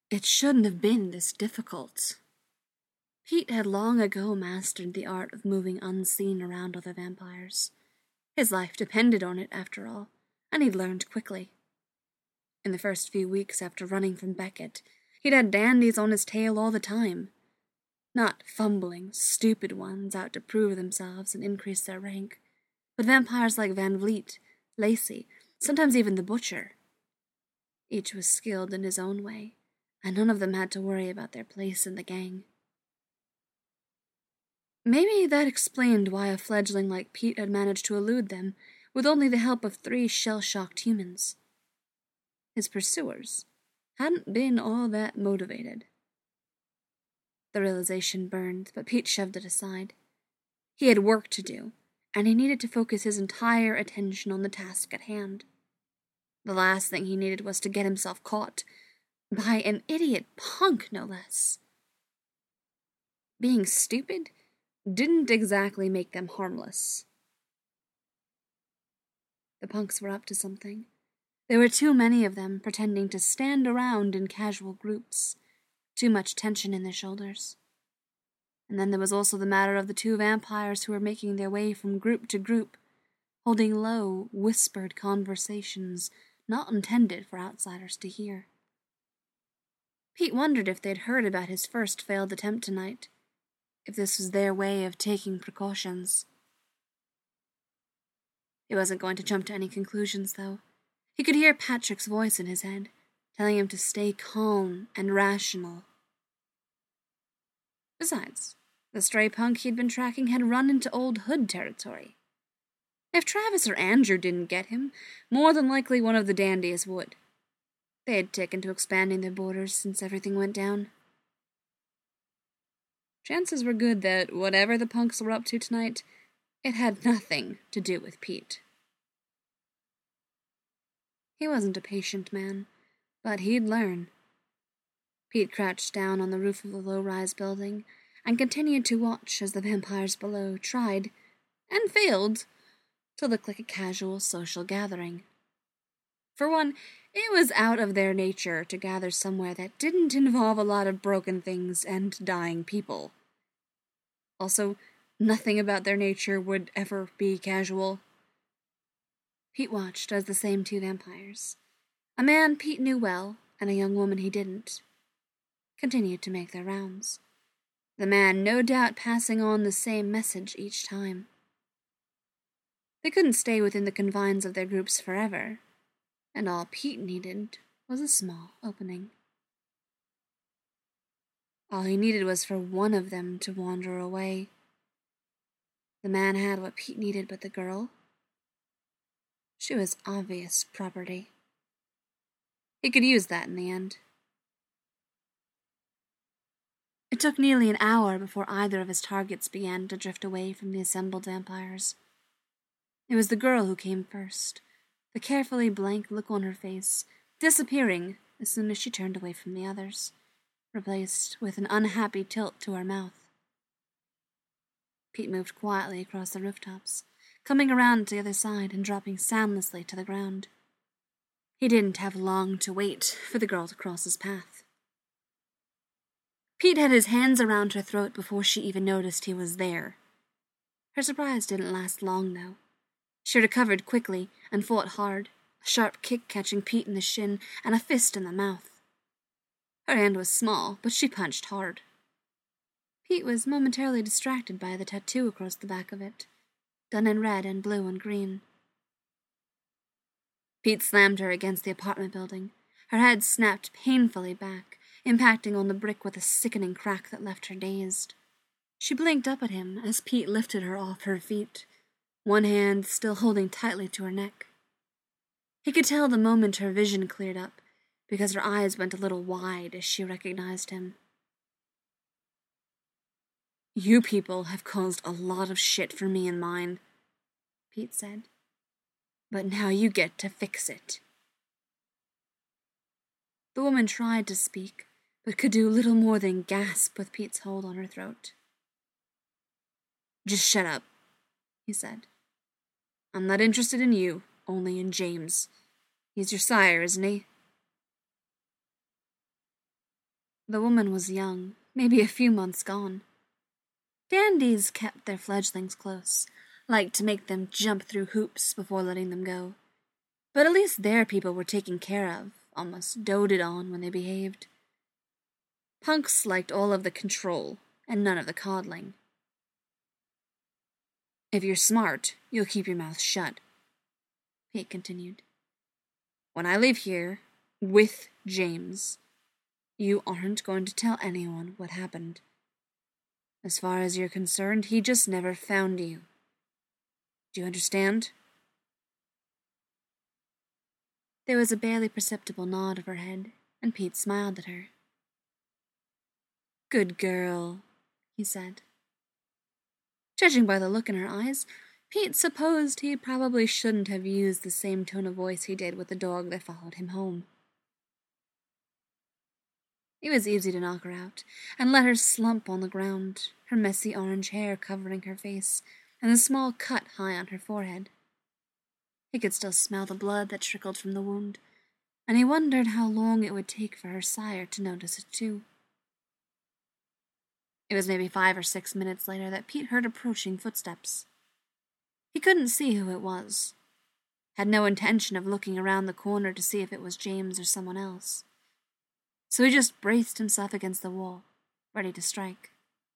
It shouldn't have been this difficult. Pete had long ago mastered the art of moving unseen around other vampires. His life depended on it, after all, and he'd learned quickly. In the first few weeks after running from Beckett, he'd had dandies on his tail all the time. Not fumbling, stupid ones out to prove themselves and increase their rank, but vampires like Van Vliet, Lacey, sometimes even the Butcher. Each was skilled in his own way, and none of them had to worry about their place in the gang. Maybe that explained why a fledgling like Pete had managed to elude them with only the help of 3 shell-shocked humans. His pursuers hadn't been all that motivated. The realization burned, but Pete shoved it aside. He had work to do, and he needed to focus his entire attention on the task at hand. The last thing he needed was to get himself caught, by an idiot punk, no less. Being stupid didn't exactly make them harmless. The punks were up to something. There were too many of them pretending to stand around in casual groups, too much tension in their shoulders. And then there was also the matter of the 2 vampires who were making their way from group to group, holding low, whispered conversations not intended for outsiders to hear. Pete wondered if they'd heard about his first failed attempt tonight, if this was their way of taking precautions. He wasn't going to jump to any conclusions, though. He could hear Patrick's voice in his head, telling him to stay calm and rational. Besides, the stray punk he'd been tracking had run into old Hood territory. If Travis or Andrew didn't get him, more than likely one of the dandies would. They had taken to expanding their borders since everything went down. Chances were good that whatever the punks were up to tonight, it had nothing to do with Pete. He wasn't a patient man, but he'd learn. Pete crouched down on the roof of the low-rise building and continued to watch as the vampires below tried, and failed, to look like a casual social gathering. For one, it was out of their nature to gather somewhere that didn't involve a lot of broken things and dying people. Also, nothing about their nature would ever be casual. Pete watched as the same 2 vampires, a man Pete knew well and a young woman he didn't, continued to make their rounds. The man no doubt passing on the same message each time. They couldn't stay within the confines of their groups forever, and all Pete needed was a small opening. All he needed was for one of them to wander away. The man had what Pete needed, but the girl? She was obvious property. He could use that in the end. It took nearly an hour before either of his targets began to drift away from the assembled vampires. It was the girl who came first, the carefully blank look on her face disappearing as soon as she turned away from the others, replaced with an unhappy tilt to her mouth. Pete moved quietly across the rooftops, coming around to the other side and dropping soundlessly to the ground. He didn't have long to wait for the girl to cross his path. Pete had his hands around her throat before she even noticed he was there. Her surprise didn't last long, though. She recovered quickly and fought hard, a sharp kick catching Pete in the shin and a fist in the mouth. Her hand was small, but she punched hard. Pete was momentarily distracted by the tattoo across the back of it, done in red and blue and green. Pete slammed her against the apartment building. Her head snapped painfully back, impacting on the brick with a sickening crack that left her dazed. She blinked up at him as Pete lifted her off her feet, one hand still holding tightly to her neck. He could tell the moment her vision cleared up, because her eyes went a little wide as she recognized him. "You people have caused a lot of shit for me and mine," Pete said. "But now you get to fix it." The woman tried to speak, but could do little more than gasp with Pete's hold on her throat. "Just shut up," he said. "I'm not interested in you, only in James. He's your sire, isn't he?" The woman was young, maybe a few months gone. Dandies kept their fledglings close, liked to make them jump through hoops before letting them go. But at least their people were taken care of, almost doted on when they behaved. Punks liked all of the control and none of the coddling. If you're smart, you'll keep your mouth shut, Pete continued. When I leave here, with James, you aren't going to tell anyone what happened. As far as you're concerned, he just never found you. Do you understand? There was a barely perceptible nod of her head, and Pete smiled at her. Good girl, he said. Judging by the look in her eyes, Pete supposed he probably shouldn't have used the same tone of voice he did with the dog that followed him home. It was easy to knock her out, and let her slump on the ground, her messy orange hair covering her face, and the small cut high on her forehead. He could still smell the blood that trickled from the wound, and he wondered how long it would take for her sire to notice it too. It was maybe 5 or 6 minutes later that Pete heard approaching footsteps. He couldn't see who it was, had no intention of looking around the corner to see if it was James or someone else. So he just braced himself against the wall, ready to strike.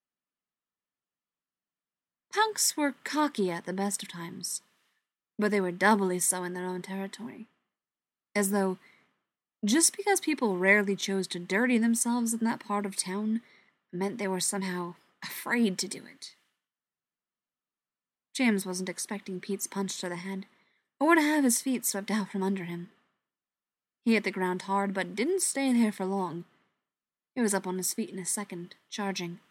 Punks were cocky at the best of times, but they were doubly so in their own territory. As though, just because people rarely chose to dirty themselves in that part of town, meant they were somehow afraid to do it. James wasn't expecting Pete's punch to the head, or to have his feet swept out from under him. He hit the ground hard, but didn't stay there for long. He was up on his feet in a second, charging.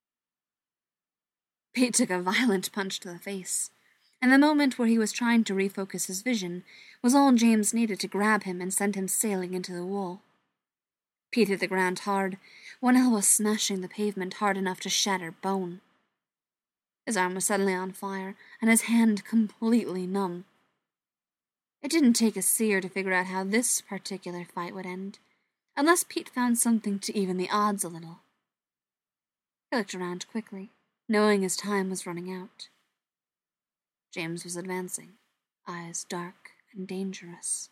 Pete took a violent punch to the face, and the moment where he was trying to refocus his vision was all James needed to grab him and send him sailing into the wall. Pete hit the ground hard, one elbow smashing the pavement hard enough to shatter bone. His arm was suddenly on fire, and his hand completely numb. It didn't take a seer to figure out how this particular fight would end, unless Pete found something to even the odds a little. He looked around quickly, knowing his time was running out. James was advancing, eyes dark and dangerous.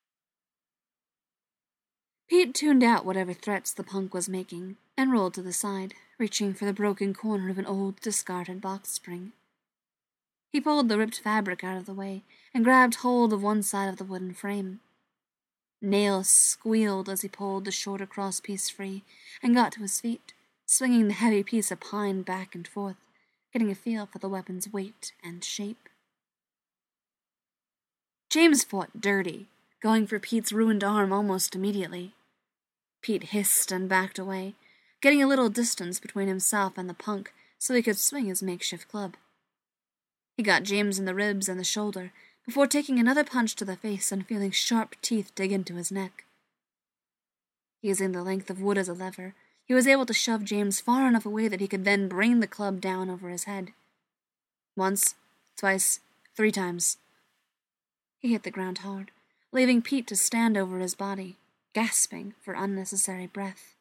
Pete tuned out whatever threats the punk was making and rolled to the side, reaching for the broken corner of an old, discarded box spring. He pulled the ripped fabric out of the way and grabbed hold of one side of the wooden frame. Nails squealed as he pulled the shorter crosspiece free and got to his feet, swinging the heavy piece of pine back and forth, getting a feel for the weapon's weight and shape. James fought dirty, going for Pete's ruined arm almost immediately. Pete hissed and backed away, getting a little distance between himself and the punk so he could swing his makeshift club. He got James in the ribs and the shoulder before taking another punch to the face and feeling sharp teeth dig into his neck. Using the length of wood as a lever, he was able to shove James far enough away that he could then bring the club down over his head. Once, twice, 3 times. He hit the ground hard, leaving Pete to stand over his body, gasping for unnecessary breath.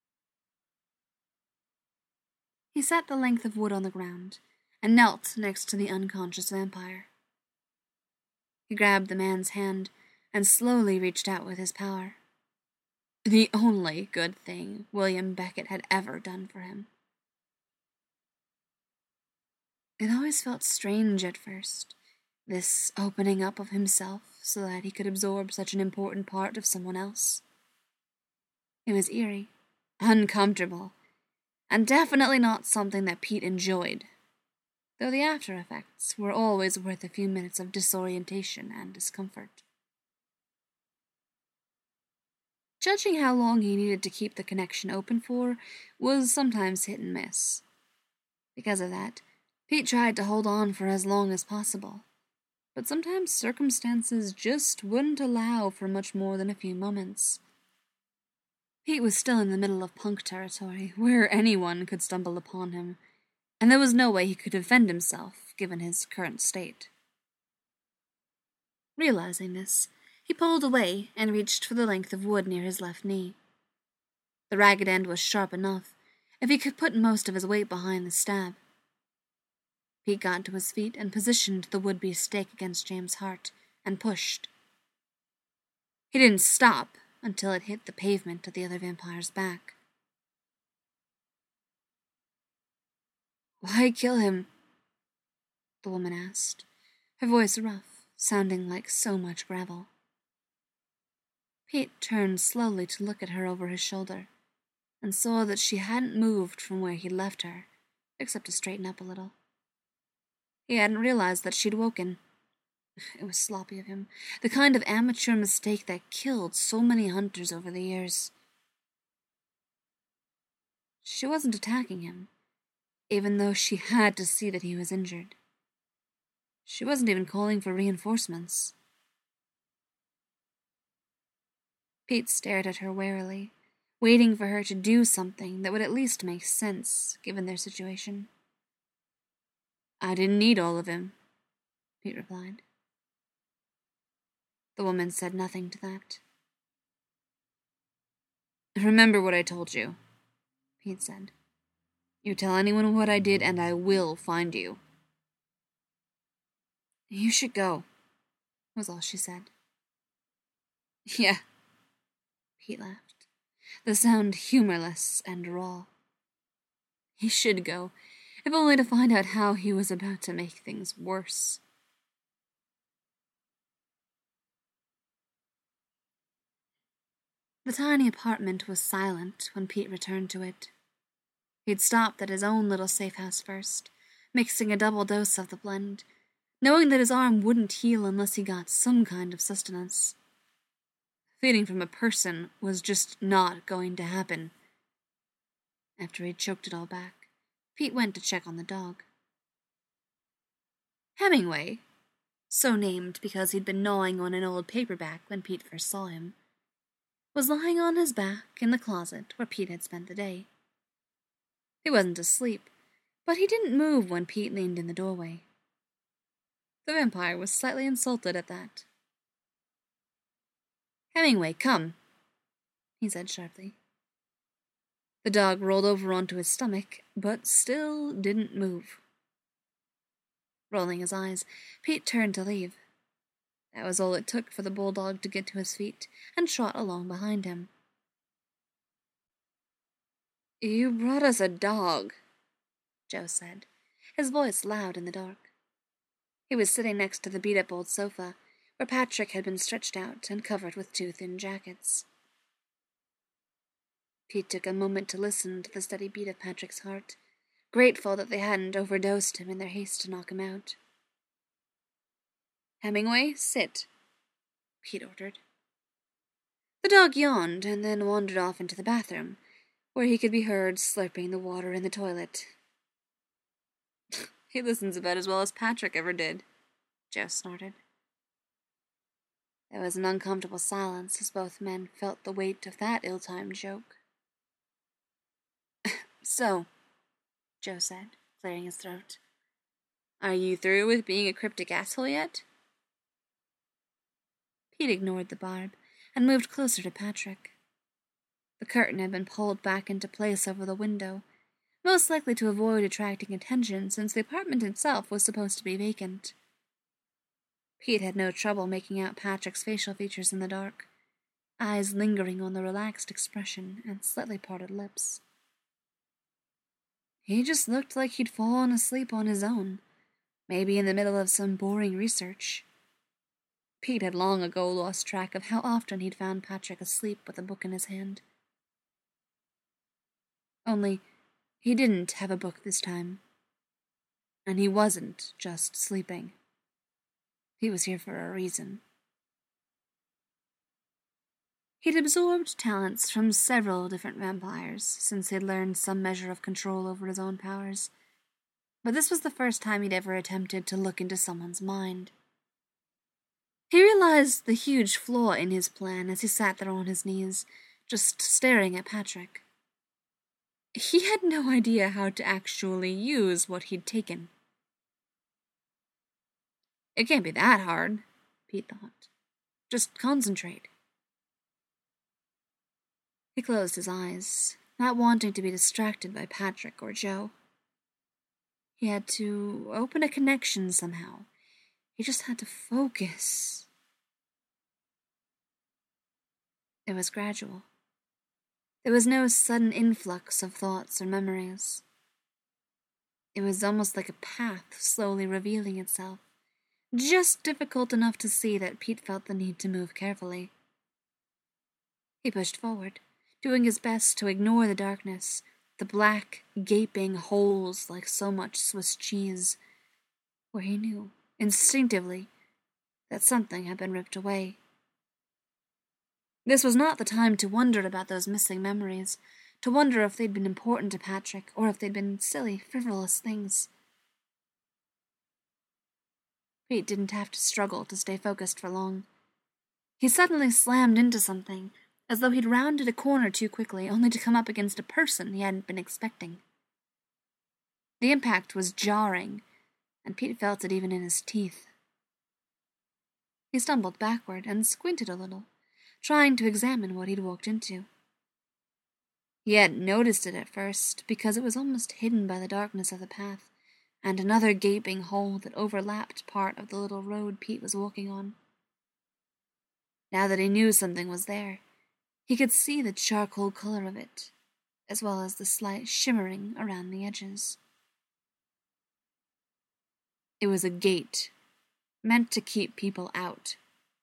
He set the length of wood on the ground and knelt next to the unconscious vampire. He grabbed the man's hand and slowly reached out with his power. The only good thing William Beckett had ever done for him. It always felt strange at first, this opening up of himself so that he could absorb such an important part of someone else. It was eerie, uncomfortable, and definitely not something that Pete enjoyed, though the after effects were always worth a few minutes of disorientation and discomfort. Judging how long he needed to keep the connection open for was sometimes hit and miss. Because of that, Pete tried to hold on for as long as possible, but sometimes circumstances just wouldn't allow for much more than a few moments. Pete was still in the middle of punk territory, where anyone could stumble upon him, and there was no way he could defend himself, given his current state. Realizing this, he pulled away and reached for the length of wood near his left knee. The ragged end was sharp enough, if he could put most of his weight behind the stab. Pete got to his feet and positioned the would-be stake against James' heart, and pushed. He didn't stop until it hit the pavement at the other vampire's back. "Why kill him?" the woman asked, her voice rough, sounding like so much gravel. Pete turned slowly to look at her over his shoulder, and saw that she hadn't moved from where he'd left her, except to straighten up a little. He hadn't realized that she'd woken. It was sloppy of him, the kind of amateur mistake that killed so many hunters over the years. She wasn't attacking him, even though she had to see that he was injured. She wasn't even calling for reinforcements. Pete stared at her warily, waiting for her to do something that would at least make sense, given their situation. "I didn't need all of him," Pete replied. The woman said nothing to that. "Remember what I told you," Pete said. "You tell anyone what I did, and I will find you." "You should go," was all she said. "Yeah," Pete laughed, the sound humorless and raw. He should go, if only to find out how he was about to make things worse. The tiny apartment was silent when Pete returned to it. He'd stopped at his own little safe house first, mixing a double dose of the blend, knowing that his arm wouldn't heal unless he got some kind of sustenance. Feeding from a person was just not going to happen. After he'd choked it all back, Pete went to check on the dog. Hemingway, so named because he'd been gnawing on an old paperback when Pete first saw him, was lying on his back in the closet where Pete had spent the day. He wasn't asleep, but he didn't move when Pete leaned in the doorway. The vampire was slightly insulted at that. "Hemingway, come," he said sharply. The dog rolled over onto his stomach, but still didn't move. Rolling his eyes, Pete turned to leave. That was all it took for the bulldog to get to his feet and trot along behind him. "You brought us a dog," Joe said, his voice loud in the dark. He was sitting next to the beat-up old sofa, where Patrick had been stretched out and covered with two thin jackets. Pete took a moment to listen to the steady beat of Patrick's heart, grateful that they hadn't overdosed him in their haste to knock him out. "Hemingway, sit," Pete ordered. The dog yawned and then wandered off into the bathroom, where he could be heard slurping the water in the toilet. "He listens about as well as Patrick ever did," Joe snorted. There was an uncomfortable silence as both men felt the weight of that ill-timed joke. "So," Joe said, clearing his throat, "are you through with being a cryptic asshole yet?" Pete ignored the barb and moved closer to Patrick. The curtain had been pulled back into place over the window, most likely to avoid attracting attention since the apartment itself was supposed to be vacant. Pete had no trouble making out Patrick's facial features in the dark, eyes lingering on the relaxed expression and slightly parted lips. He just looked like he'd fallen asleep on his own, maybe in the middle of some boring research. Pete had long ago lost track of how often he'd found Patrick asleep with a book in his hand. Only, he didn't have a book this time. And he wasn't just sleeping. He was here for a reason. He'd absorbed talents from several different vampires since he'd learned some measure of control over his own powers, but this was the first time he'd ever attempted to look into someone's mind. He realized the huge flaw in his plan as he sat there on his knees, just staring at Patrick. He had no idea how to actually use what he'd taken. It can't be that hard, Pete thought. Just concentrate. He closed his eyes, not wanting to be distracted by Patrick or Joe. He had to open a connection somehow. He just had to focus. It was gradual. There was no sudden influx of thoughts or memories. It was almost like a path slowly revealing itself, just difficult enough to see that Pete felt the need to move carefully. He pushed forward, doing his best to ignore the darkness, the black, gaping holes like so much Swiss cheese, where he knew, instinctively, that something had been ripped away. This was not the time to wonder about those missing memories, to wonder if they'd been important to Patrick, or if they'd been silly, frivolous things. Pete didn't have to struggle to stay focused for long. He suddenly slammed into something, as though he'd rounded a corner too quickly, only to come up against a person he hadn't been expecting. The impact was jarring, and Pete felt it even in his teeth. He stumbled backward and squinted a little, trying to examine what he'd walked into. He hadn't noticed it at first, because it was almost hidden by the darkness of the path, and another gaping hole that overlapped part of the little road Pete was walking on. Now that he knew something was there, he could see the charcoal color of it, as well as the slight shimmering around the edges. It was a gate, meant to keep people out.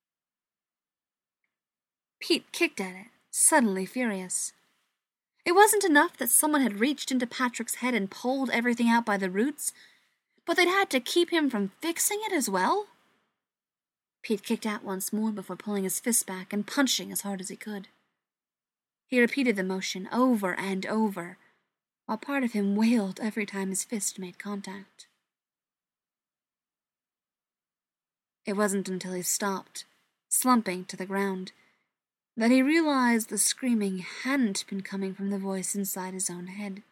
Pete kicked at it, suddenly furious. It wasn't enough that someone had reached into Patrick's head and pulled everything out by the roots, but they'd had to keep him from fixing it as well? Pete kicked out once more before pulling his fist back and punching as hard as he could. He repeated the motion over and over, while part of him wailed every time his fist made contact. It wasn't until he stopped, slumping to the ground, that he realized the screaming hadn't been coming from the voice inside his own head.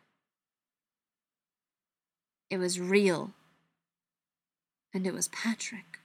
It was real, and it was Patrick.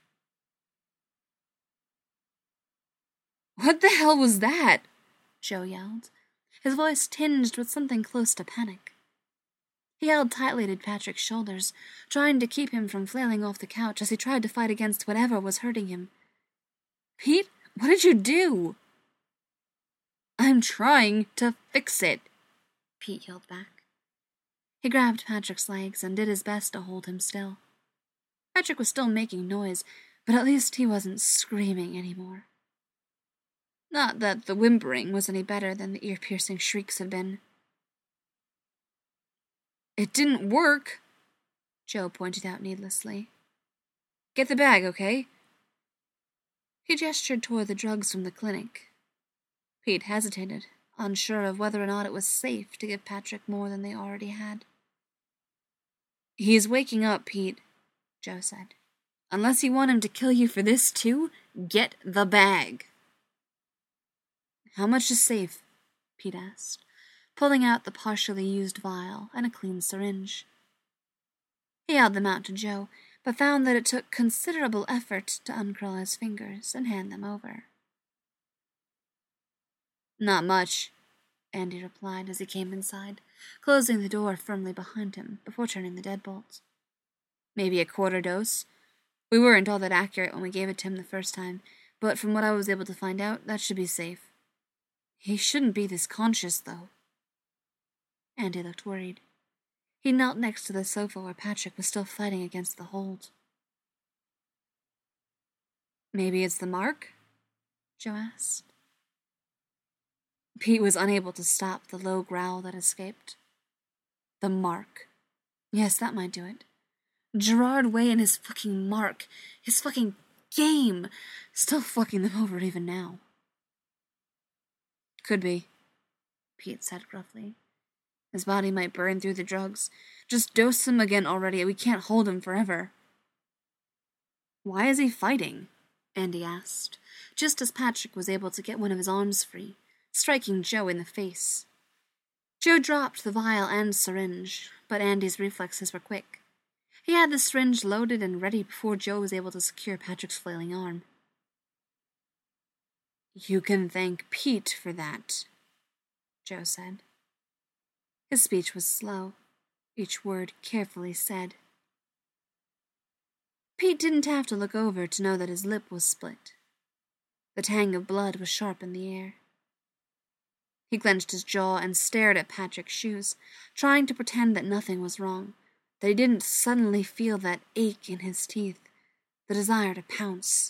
"What the hell was that?" Joe yelled, his voice tinged with something close to panic. He held tightly to Patrick's shoulders, trying to keep him from flailing off the couch as he tried to fight against whatever was hurting him. "Pete, what did you do?" "I'm trying to fix it," Pete yelled back. He grabbed Patrick's legs and did his best to hold him still. Patrick was still making noise, but at least he wasn't screaming anymore. Not that the whimpering was any better than the ear-piercing shrieks had been. "It didn't work," Joe pointed out needlessly. "Get the bag, okay?" He gestured toward the drugs from the clinic. Pete hesitated, unsure of whether or not it was safe to give Patrick more than they already had. "He's waking up, Pete," Joe said. "Unless you want him to kill you for this too, get the bag." "How much is safe?" Pete asked, pulling out the partially used vial and a clean syringe. He held them out to Joe, but found that it took considerable effort to uncurl his fingers and hand them over. "Not much," Andy replied as he came inside, closing the door firmly behind him before turning the deadbolt. "Maybe a quarter dose. We weren't all that accurate when we gave it to him the first time, but from what I was able to find out, that should be safe. He shouldn't be this conscious, though." Andy looked worried. He knelt next to the sofa where Patrick was still fighting against the hold. "Maybe it's the mark?" Joe asked. Pete was unable to stop the low growl that escaped. The mark. Yes, that might do it. Gerard Way and his fucking mark. His fucking game. Still fucking them over even now. "Could be," Pete said gruffly. "His body might burn through the drugs. Just dose him again already. We can't hold him forever." "Why is he fighting?" Andy asked, just as Patrick was able to get one of his arms free, striking Joe in the face. Joe dropped the vial and syringe, but Andy's reflexes were quick. He had the syringe loaded and ready before Joe was able to secure Patrick's flailing arm. "You can thank Pete for that," Joe said. His speech was slow, each word carefully said. Pete didn't have to look over to know that his lip was split. The tang of blood was sharp in the air. He clenched his jaw and stared at Patrick's shoes, trying to pretend that nothing was wrong, that he didn't suddenly feel that ache in his teeth, the desire to pounce.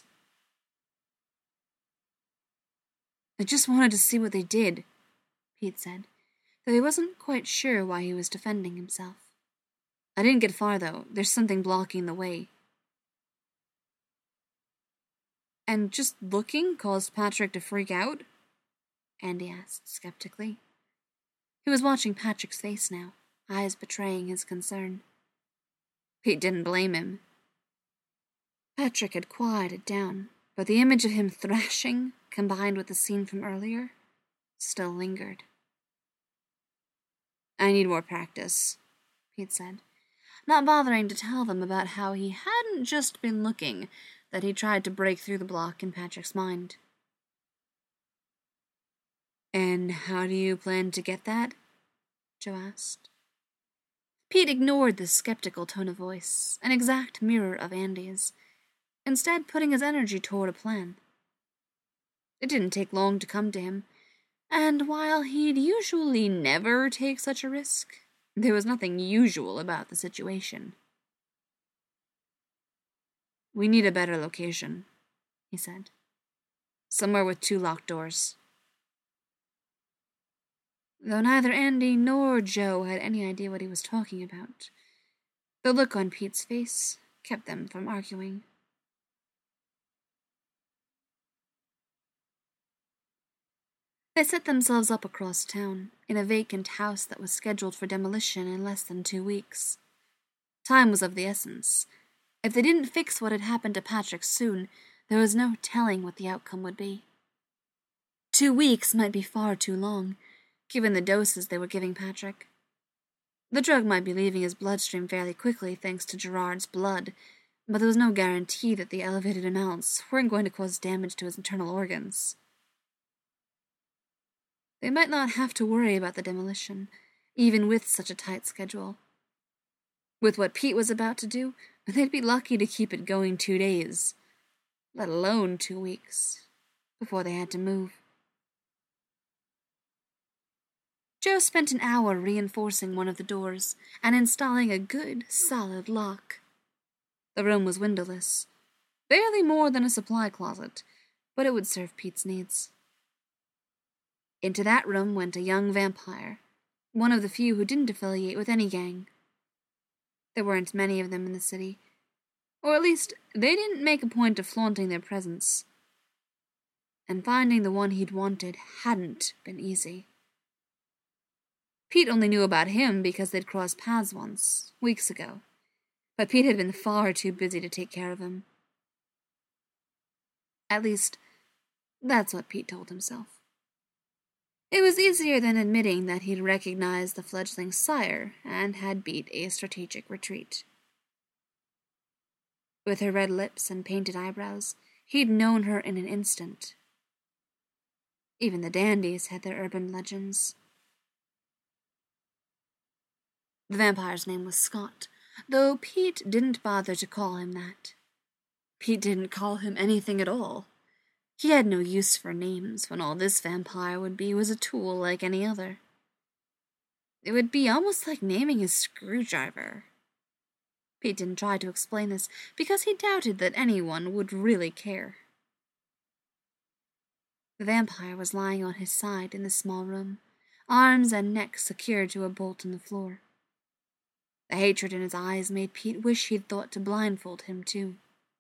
I just wanted to see what they did, Pete said, though he wasn't quite sure why he was defending himself. I didn't get far, though. There's something blocking the way. And just looking caused Patrick to freak out? Andy asked skeptically. He was watching Patrick's face now, eyes betraying his concern. Pete didn't blame him. Patrick had quieted down, but the image of him thrashing, combined with the scene from earlier, still lingered. I need more practice, Pete said, not bothering to tell them about how he hadn't just been looking, that he tried to break through the block in Patrick's mind. And how do you plan to get that? Joe asked. Pete ignored the skeptical tone of voice, an exact mirror of Andy's, instead putting his energy toward a plan. It didn't take long to come to him, and while he'd usually never take such a risk, there was nothing usual about the situation. We need a better location, he said. Somewhere with 2 locked doors. Though neither Andy nor Joe had any idea what he was talking about, the look on Pete's face kept them from arguing. They set themselves up across town, in a vacant house that was scheduled for demolition in less than 2 weeks. Time was of the essence. If they didn't fix what had happened to Patrick soon, there was no telling what the outcome would be. 2 weeks might be far too long, given the doses they were giving Patrick. The drug might be leaving his bloodstream fairly quickly thanks to Gerard's blood, but there was no guarantee that the elevated amounts weren't going to cause damage to his internal organs. They might not have to worry about the demolition, even with such a tight schedule. With what Pete was about to do, they'd be lucky to keep it going 2 days, let alone 2 weeks, before they had to move. Joe spent an hour reinforcing one of the doors and installing a good, solid lock. The room was windowless, barely more than a supply closet, but it would serve Pete's needs. Into that room went a young vampire, one of the few who didn't affiliate with any gang. There weren't many of them in the city, or at least they didn't make a point of flaunting their presence. And finding the one he'd wanted hadn't been easy. Pete only knew about him because they'd crossed paths once, weeks ago, but Pete had been far too busy to take care of him. At least, that's what Pete told himself. It was easier than admitting that he'd recognized the fledgling sire and had beat a strategic retreat. With her red lips and painted eyebrows, he'd known her in an instant. Even the dandies had their urban legends. The vampire's name was Scott, though Pete didn't bother to call him that. Pete didn't call him anything at all. He had no use for names when all this vampire would be was a tool like any other. It would be almost like naming his screwdriver. Pete didn't try to explain this because he doubted that anyone would really care. The vampire was lying on his side in the small room, arms and neck secured to a bolt in the floor. The hatred in his eyes made Pete wish he'd thought to blindfold him, too.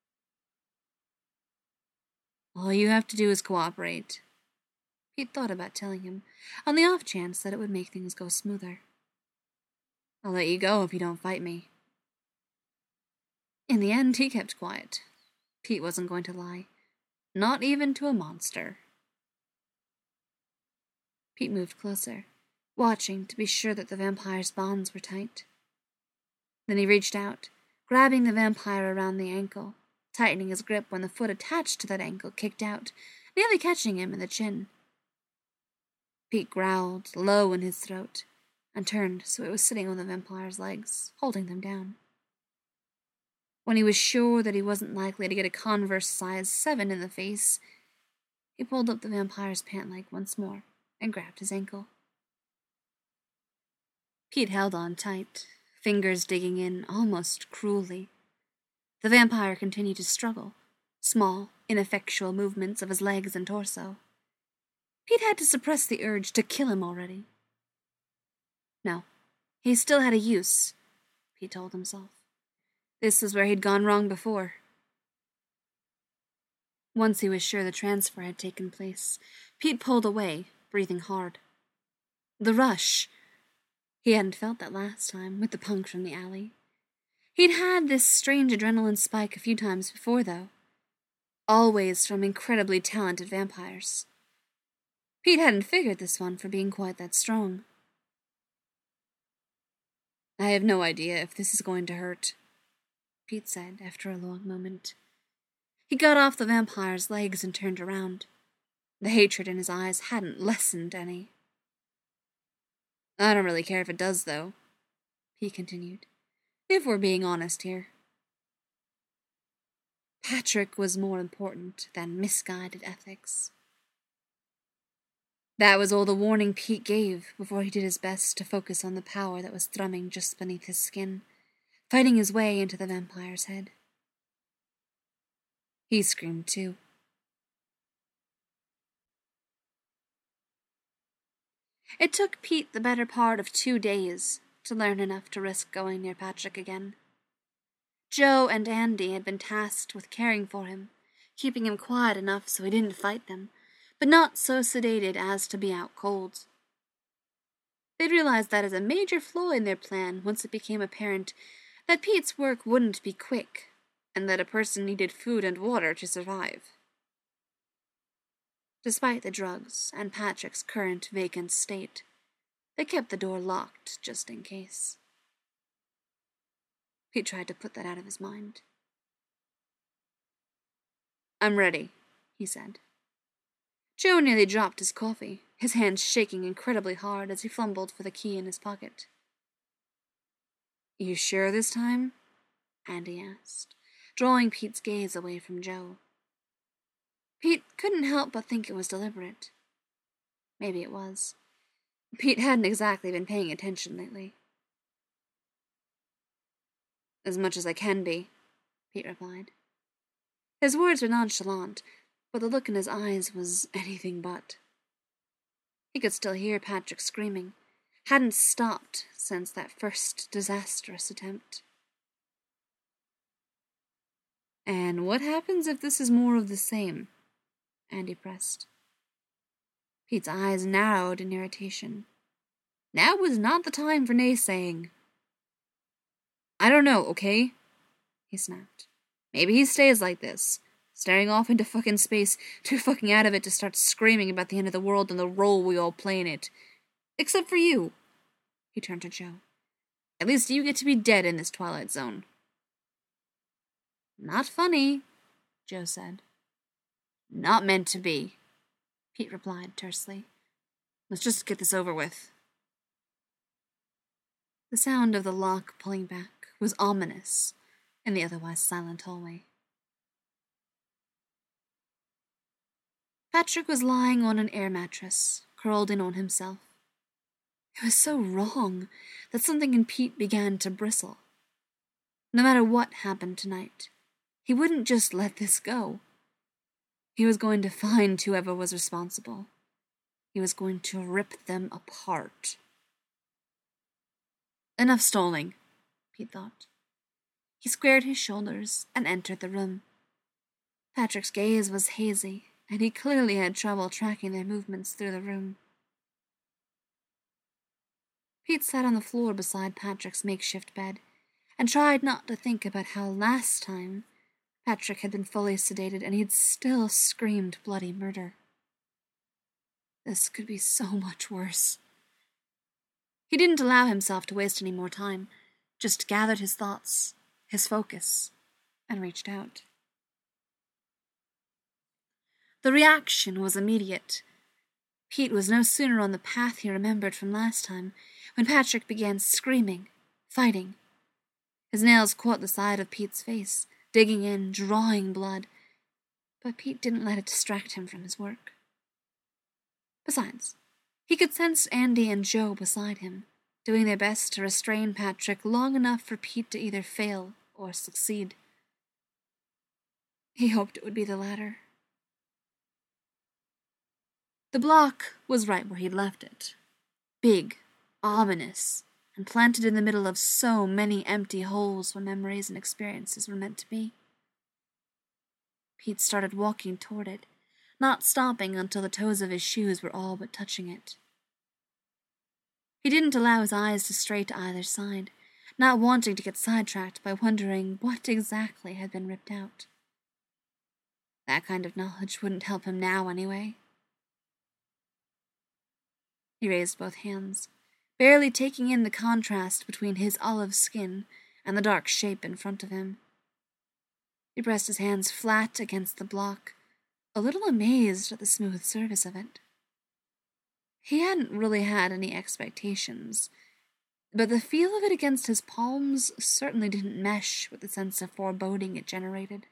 All you have to do is cooperate. Pete thought about telling him, on the off chance that it would make things go smoother. I'll let you go if you don't fight me. In the end, he kept quiet. Pete wasn't going to lie. Not even to a monster. Pete moved closer, watching to be sure that the vampire's bonds were tight. Then he reached out, grabbing the vampire around the ankle, tightening his grip when the foot attached to that ankle kicked out, nearly catching him in the chin. Pete growled, low in his throat, and turned so it was sitting on the vampire's legs, holding them down. When he was sure that he wasn't likely to get a Converse size 7 in the face, he pulled up the vampire's pant leg once more and grabbed his ankle. Pete held on tight, fingers digging in almost cruelly. The vampire continued to struggle, small, ineffectual movements of his legs and torso. Pete had to suppress the urge to kill him already. No, he still had a use, Pete told himself. This was where he'd gone wrong before. Once he was sure the transfer had taken place, Pete pulled away, breathing hard. The rush. He hadn't felt that last time, with the punk from the alley. He'd had this strange adrenaline spike a few times before, though. Always from incredibly talented vampires. Pete hadn't figured this one for being quite that strong. I have no idea if this is going to hurt, Pete said after a long moment. He got off the vampire's legs and turned around. The hatred in his eyes hadn't lessened any. I don't really care if it does, though, he continued, if we're being honest here. Patrick was more important than misguided ethics. That was all the warning Pete gave before he did his best to focus on the power that was thrumming just beneath his skin, fighting his way into the vampire's head. He screamed too. It took Pete the better part of 2 days to learn enough to risk going near Patrick again. Joe and Andy had been tasked with caring for him, keeping him quiet enough so he didn't fight them, but not so sedated as to be out cold. They'd realized that as a major flaw in their plan once it became apparent that Pete's work wouldn't be quick, and that a person needed food and water to survive. Despite the drugs and Patrick's current vacant state, they kept the door locked just in case. Pete tried to put that out of his mind. I'm ready, he said. Joe nearly dropped his coffee, his hands shaking incredibly hard as he fumbled for the key in his pocket. You sure this time? Andy asked, drawing Pete's gaze away from Joe. Pete couldn't help but think it was deliberate. Maybe it was. Pete hadn't exactly been paying attention lately. As much as I can be, Pete replied. His words were nonchalant, but the look in his eyes was anything but. He could still hear Patrick screaming, hadn't stopped since that first disastrous attempt. And what happens if this is more of the same? Andy pressed. Pete's eyes narrowed in irritation. Now was not the time for naysaying. I don't know, okay? He snapped. Maybe he stays like this, staring off into fucking space, too fucking out of it to start screaming about the end of the world and the role we all play in it. Except for you. He turned to Joe. At least you get to be dead in this Twilight Zone. Not funny, Joe said. Not meant to be, Pete replied tersely. Let's just get this over with. The sound of the lock pulling back was ominous in the otherwise silent hallway. Patrick was lying on an air mattress, curled in on himself. It was so wrong that something in Pete began to bristle. No matter what happened tonight, he wouldn't just let this go. He was going to find whoever was responsible. He was going to rip them apart. Enough stalling, Pete thought. He squared his shoulders and entered the room. Patrick's gaze was hazy, and he clearly had trouble tracking their movements through the room. Pete sat on the floor beside Patrick's makeshift bed and tried not to think about how last time Patrick had been fully sedated and he'd still screamed bloody murder. This could be so much worse. He didn't allow himself to waste any more time, just gathered his thoughts, his focus, and reached out. The reaction was immediate. Pete was no sooner on the path he remembered from last time when Patrick began screaming, fighting. His nails caught the side of Pete's face, digging in, drawing blood. But Pete didn't let it distract him from his work. Besides, he could sense Andy and Joe beside him, doing their best to restrain Patrick long enough for Pete to either fail or succeed. He hoped it would be the latter. The block was right where he'd left it. Big, ominous, and planted in the middle of so many empty holes where memories and experiences were meant to be. Pete started walking toward it, not stopping until the toes of his shoes were all but touching it. He didn't allow his eyes to stray to either side, not wanting to get sidetracked by wondering what exactly had been ripped out. That kind of knowledge wouldn't help him now anyway. He raised both hands, barely taking in the contrast between his olive skin and the dark shape in front of him. He pressed his hands flat against the block, a little amazed at the smooth surface of it. He hadn't really had any expectations, but the feel of it against his palms certainly didn't mesh with the sense of foreboding it generated.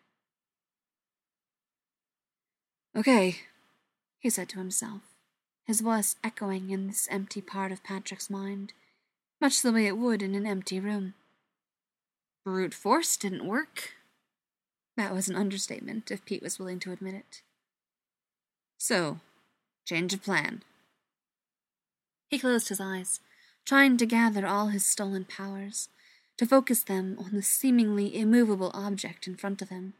"Okay," he said to himself, his voice echoing in this empty part of Patrick's mind, much the way it would in an empty room. Brute force didn't work. That was an understatement, if Pete was willing to admit it. So, change of plan. He closed his eyes, trying to gather all his stolen powers, to focus them on the seemingly immovable object in front of him.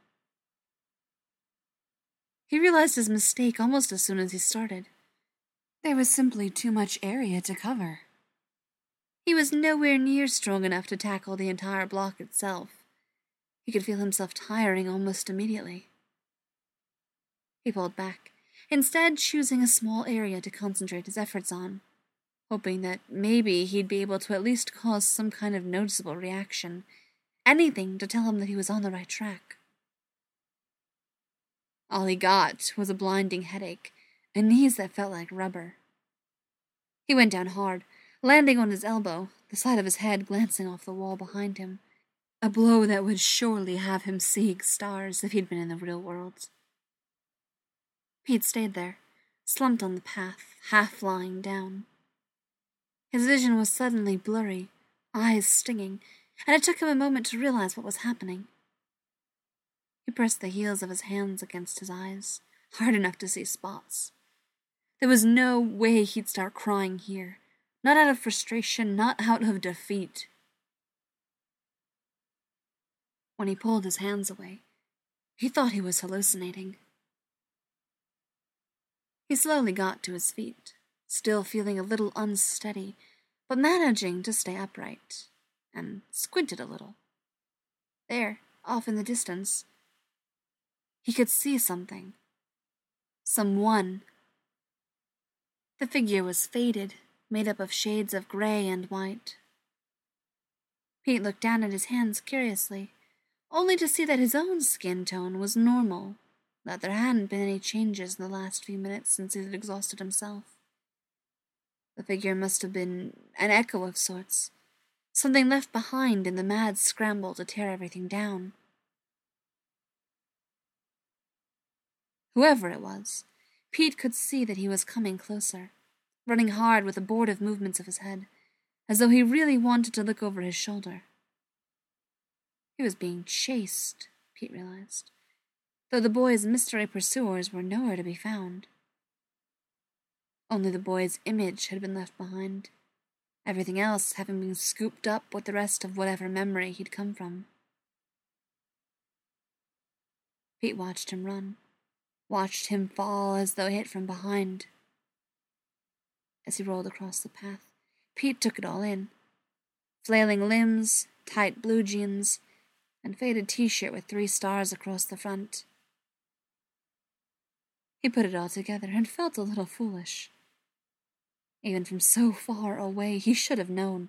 He realized his mistake almost as soon as he started. There was simply too much area to cover. He was nowhere near strong enough to tackle the entire block itself. He could feel himself tiring almost immediately. He pulled back, instead choosing a small area to concentrate his efforts on, hoping that maybe he'd be able to at least cause some kind of noticeable reaction, anything to tell him that he was on the right track. All he got was a blinding headache and knees that felt like rubber. He went down hard, landing on his elbow, the side of his head glancing off the wall behind him, a blow that would surely have him seeing stars if he'd been in the real world. Pete stayed there, slumped on the path, half lying down. His vision was suddenly blurry, eyes stinging, and it took him a moment to realize what was happening. He pressed the heels of his hands against his eyes, hard enough to see spots. There was no way he'd start crying here, not out of frustration, not out of defeat. When he pulled his hands away, he thought he was hallucinating. He slowly got to his feet, still feeling a little unsteady, but managing to stay upright, and squinted a little. There, off in the distance, he could see something. Someone. The figure was faded, made up of shades of gray and white. Pete looked down at his hands curiously, only to see that his own skin tone was normal, that there hadn't been any changes in the last few minutes since he had exhausted himself. The figure must have been an echo of sorts, something left behind in the mad scramble to tear everything down. Whoever it was, Pete could see that he was coming closer, running hard with abortive movements of his head, as though he really wanted to look over his shoulder. He was being chased, Pete realized, though the boy's mystery pursuers were nowhere to be found. Only the boy's image had been left behind, everything else having been scooped up with the rest of whatever memory he'd come from. Pete watched him run, watched him fall as though hit from behind. As he rolled across the path, Pete took it all in. Flailing limbs, tight blue jeans, and faded t-shirt with 3 stars across the front. He put it all together and felt a little foolish. Even from so far away, he should have known.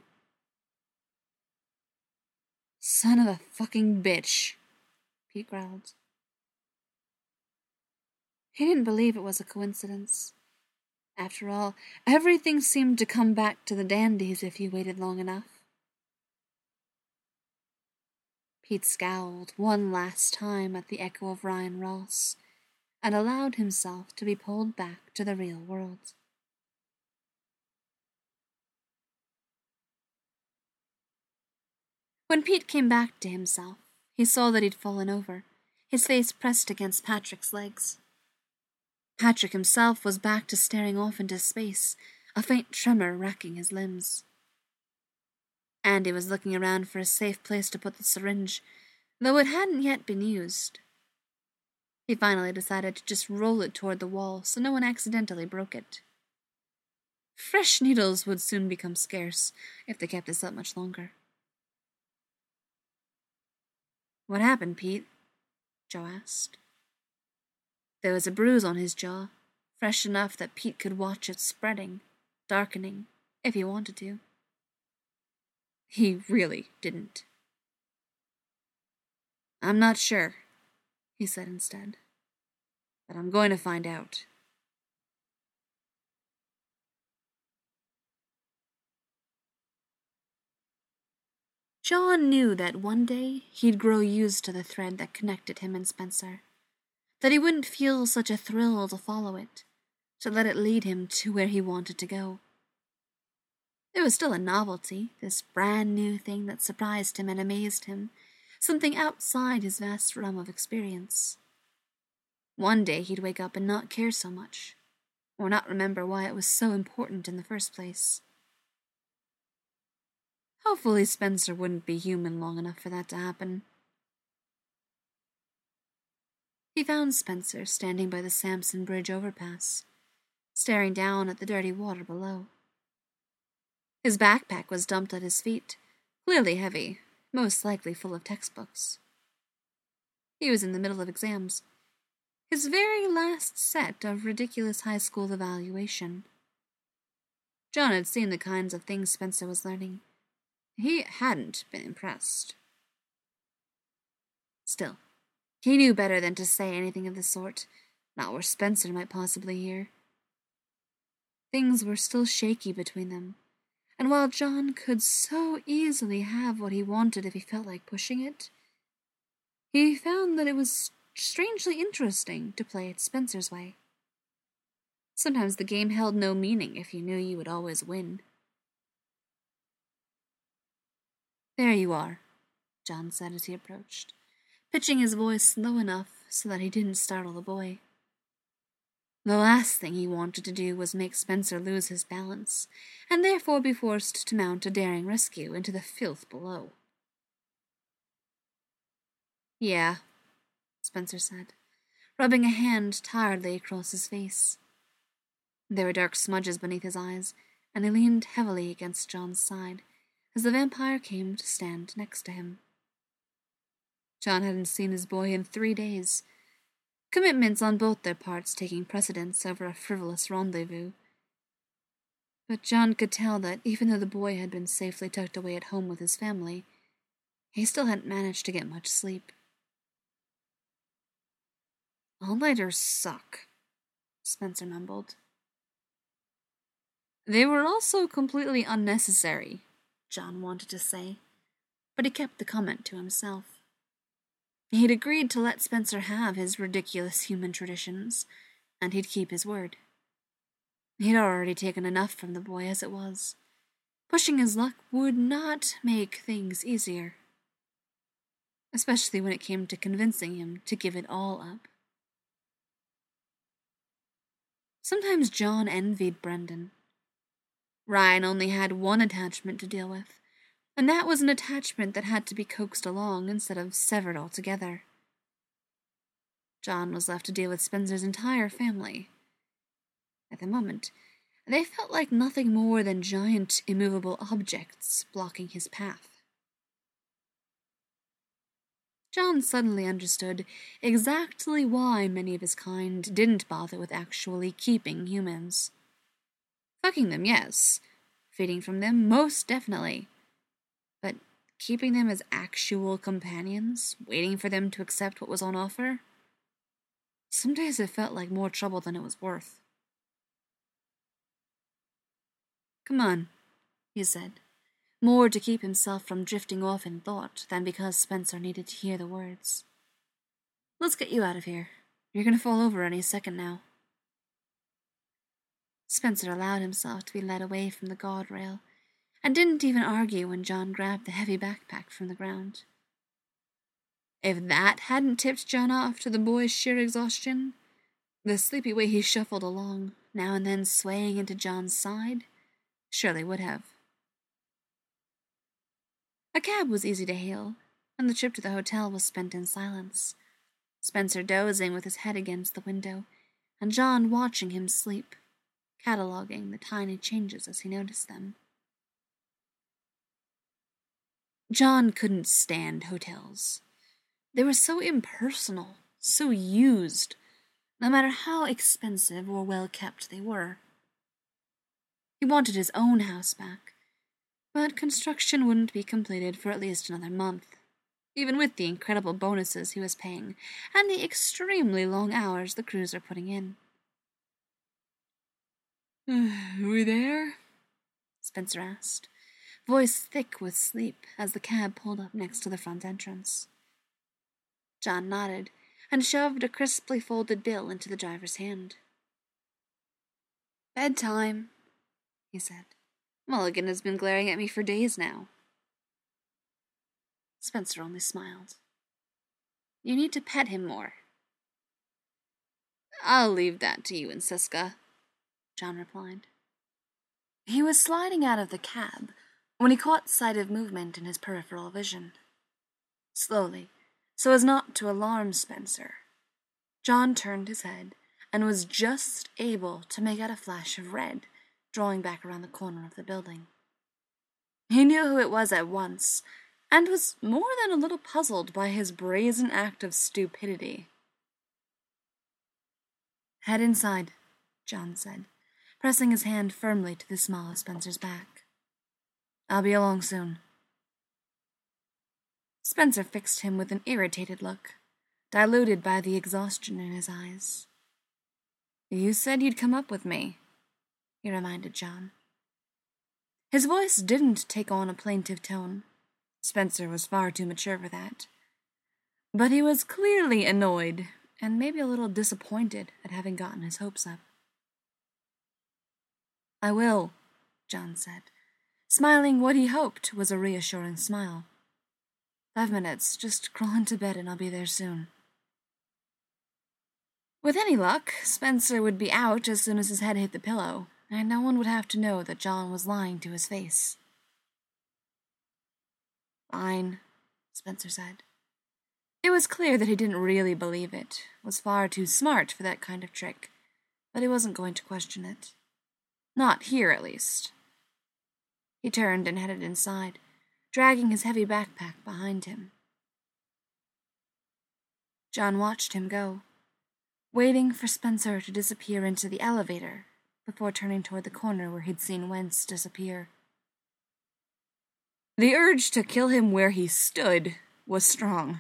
Son of a fucking bitch, Pete growled. He didn't believe it was a coincidence. After all, everything seemed to come back to the dandies if you waited long enough. Pete scowled one last time at the echo of Ryan Ross and allowed himself to be pulled back to the real world. When Pete came back to himself, he saw that he'd fallen over, his face pressed against Patrick's legs. Patrick himself was back to staring off into space, a faint tremor racking his limbs. Andy was looking around for a safe place to put the syringe, though it hadn't yet been used. He finally decided to just roll it toward the wall so no one accidentally broke it. Fresh needles would soon become scarce if they kept this up much longer. "What happened, Pete?" Joe asked. There was a bruise on his jaw, fresh enough that Pete could watch it spreading, darkening, if he wanted to. He really didn't. "I'm not sure," he said instead, "but I'm going to find out." John knew that one day he'd grow used to the thread that connected him and Spencer, that he wouldn't feel such a thrill to follow it, to let it lead him to where he wanted to go. It was still a novelty, this brand new thing that surprised him and amazed him, something outside his vast realm of experience. One day he'd wake up and not care so much, or not remember why it was so important in the first place. Hopefully Spencer wouldn't be human long enough for that to happen. He found Spencer standing by the Sampson Bridge overpass, staring down at the dirty water below. His backpack was dumped at his feet, clearly heavy, most likely full of textbooks. He was in the middle of exams, his very last set of ridiculous high school evaluation. John had seen the kinds of things Spencer was learning. He hadn't been impressed. Still, he knew better than to say anything of the sort, not where Spencer might possibly hear. Things were still shaky between them, and while John could so easily have what he wanted if he felt like pushing it, he found that it was strangely interesting to play it Spencer's way. Sometimes the game held no meaning if you knew you would always win. "There you are," John said as he approached, pitching his voice low enough so that he didn't startle the boy. The last thing he wanted to do was make Spencer lose his balance, and therefore be forced to mount a daring rescue into the filth below. "Yeah," Spencer said, rubbing a hand tiredly across his face. There were dark smudges beneath his eyes, and he leaned heavily against John's side as the vampire came to stand next to him. John hadn't seen his boy in 3 days, commitments on both their parts taking precedence over a frivolous rendezvous. But John could tell that even though the boy had been safely tucked away at home with his family, he still hadn't managed to get much sleep. "All-nighters suck," Spencer mumbled. "They were also completely unnecessary," John wanted to say, but he kept the comment to himself. He'd agreed to let Spencer have his ridiculous human traditions, and he'd keep his word. He'd already taken enough from the boy as it was. Pushing his luck would not make things easier, especially when it came to convincing him to give it all up. Sometimes John envied Brendan. Ryan only had one attachment to deal with, and that was an attachment that had to be coaxed along instead of severed altogether. John was left to deal with Spencer's entire family. At the moment, they felt like nothing more than giant, immovable objects blocking his path. John suddenly understood exactly why many of his kind didn't bother with actually keeping humans. Fucking them, yes. Feeding from them, most definitely. But keeping them as actual companions, waiting for them to accept what was on offer? Some days it felt like more trouble than it was worth. Come on, he said, more to keep himself from drifting off in thought than because Spencer needed to hear the words. Let's get you out of here. You're going to fall over any second now. Spencer allowed himself to be led away from the guardrail and didn't even argue when John grabbed the heavy backpack from the ground. If that hadn't tipped John off to the boy's sheer exhaustion, the sleepy way he shuffled along, now and then swaying into John's side, surely would have. A cab was easy to hail, and the trip to the hotel was spent in silence, Spencer dozing with his head against the window, and John watching him sleep, cataloging the tiny changes as he noticed them. John couldn't stand hotels. They were so impersonal, so used, no matter how expensive or well-kept they were. He wanted his own house back, but construction wouldn't be completed for at least another month, even with the incredible bonuses he was paying and the extremely long hours the crews were putting in. "Are we there?" Spencer asked, voice thick with sleep as the cab pulled up next to the front entrance. John nodded and shoved a crisply folded bill into the driver's hand. "Bedtime," he said. "Mulligan has been glaring at me for days now." Spencer only smiled. "You need to pet him more." "I'll leave that to you and Siska," John replied. He was sliding out of the cab when he caught sight of movement in his peripheral vision. Slowly, so as not to alarm Spencer, John turned his head and was just able to make out a flash of red drawing back around the corner of the building. He knew who it was at once, and was more than a little puzzled by his brazen act of stupidity. "Head inside," John said, pressing his hand firmly to the small of Spencer's back. "I'll be along soon." Spencer fixed him with an irritated look, diluted by the exhaustion in his eyes. "You said you'd come up with me," he reminded John. His voice didn't take on a plaintive tone. Spencer was far too mature for that. But he was clearly annoyed, and maybe a little disappointed at having gotten his hopes up. "I will," John said, smiling what he hoped was a reassuring smile. 5 minutes, just crawl into bed and I'll be there soon." With any luck, Spencer would be out as soon as his head hit the pillow, and no one would have to know that John was lying to his face. "Fine," Spencer said. It was clear that he didn't really believe it, was far too smart for that kind of trick, but he wasn't going to question it. Not here, at least. He turned and headed inside, dragging his heavy backpack behind him. John watched him go, waiting for Spencer to disappear into the elevator before turning toward the corner where he'd seen Wentz disappear. The urge to kill him where he stood was strong.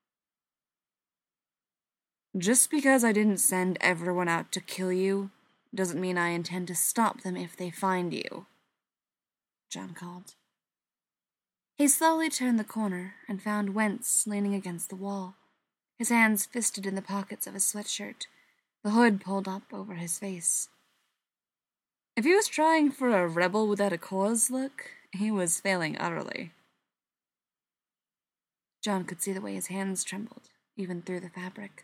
"Just because I didn't send everyone out to kill you doesn't mean I intend to stop them if they find you," John called. He slowly turned the corner and found Wentz leaning against the wall, his hands fisted in the pockets of his sweatshirt, the hood pulled up over his face. If he was trying for a rebel without a cause look, he was failing utterly. John could see the way his hands trembled, even through the fabric.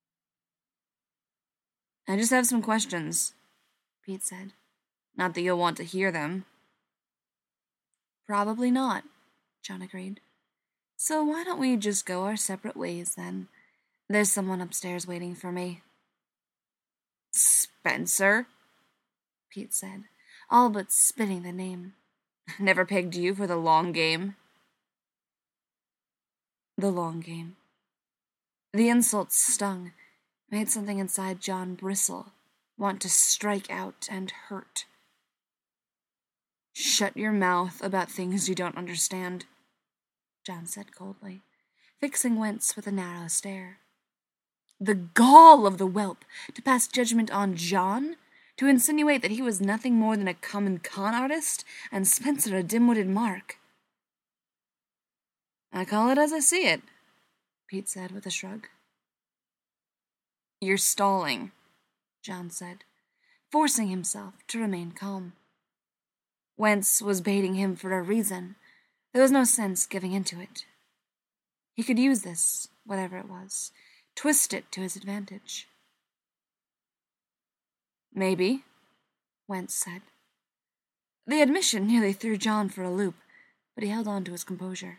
"I just have some questions," Pete said. "Not that you'll want to hear them." "Probably not," John agreed. "So why don't we just go our separate ways, then? There's someone upstairs waiting for me." "Spencer?" Pete said, all but spitting the name. "Never pegged you for the long game." The long game. The insult stung, made something inside John bristle, want to strike out and hurt. "Shut your mouth about things you don't understand," John said coldly, fixing Wentz with a narrow stare. The gall of the whelp to pass judgment on John, to insinuate that he was nothing more than a common con artist and Spencer a dim-witted mark. "I call it as I see it," Pete said with a shrug. "You're stalling," John said, forcing himself to remain calm. Wentz was baiting him for a reason. There was no sense giving into it. He could use this, whatever it was, twist it to his advantage. "Maybe," Wentz said. The admission nearly threw John for a loop, but he held on to his composure.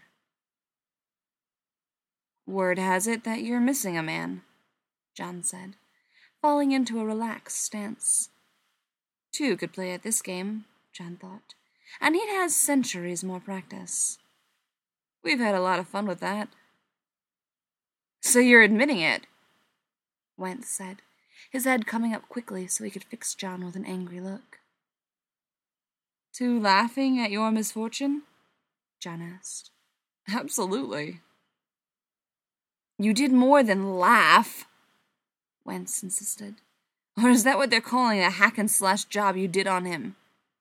"Word has it that you're missing a man," John said, falling into a relaxed stance. Two could play at this game, John thought, and he'd had centuries more practice. "We've had a lot of fun with that." "So you're admitting it," Wentz said, his head coming up quickly so he could fix John with an angry look. "To laughing at your misfortune?" John asked. "Absolutely." "You did more than laugh," Wentz insisted. "Or is that what they're calling the hack-and-slash job you did on him?"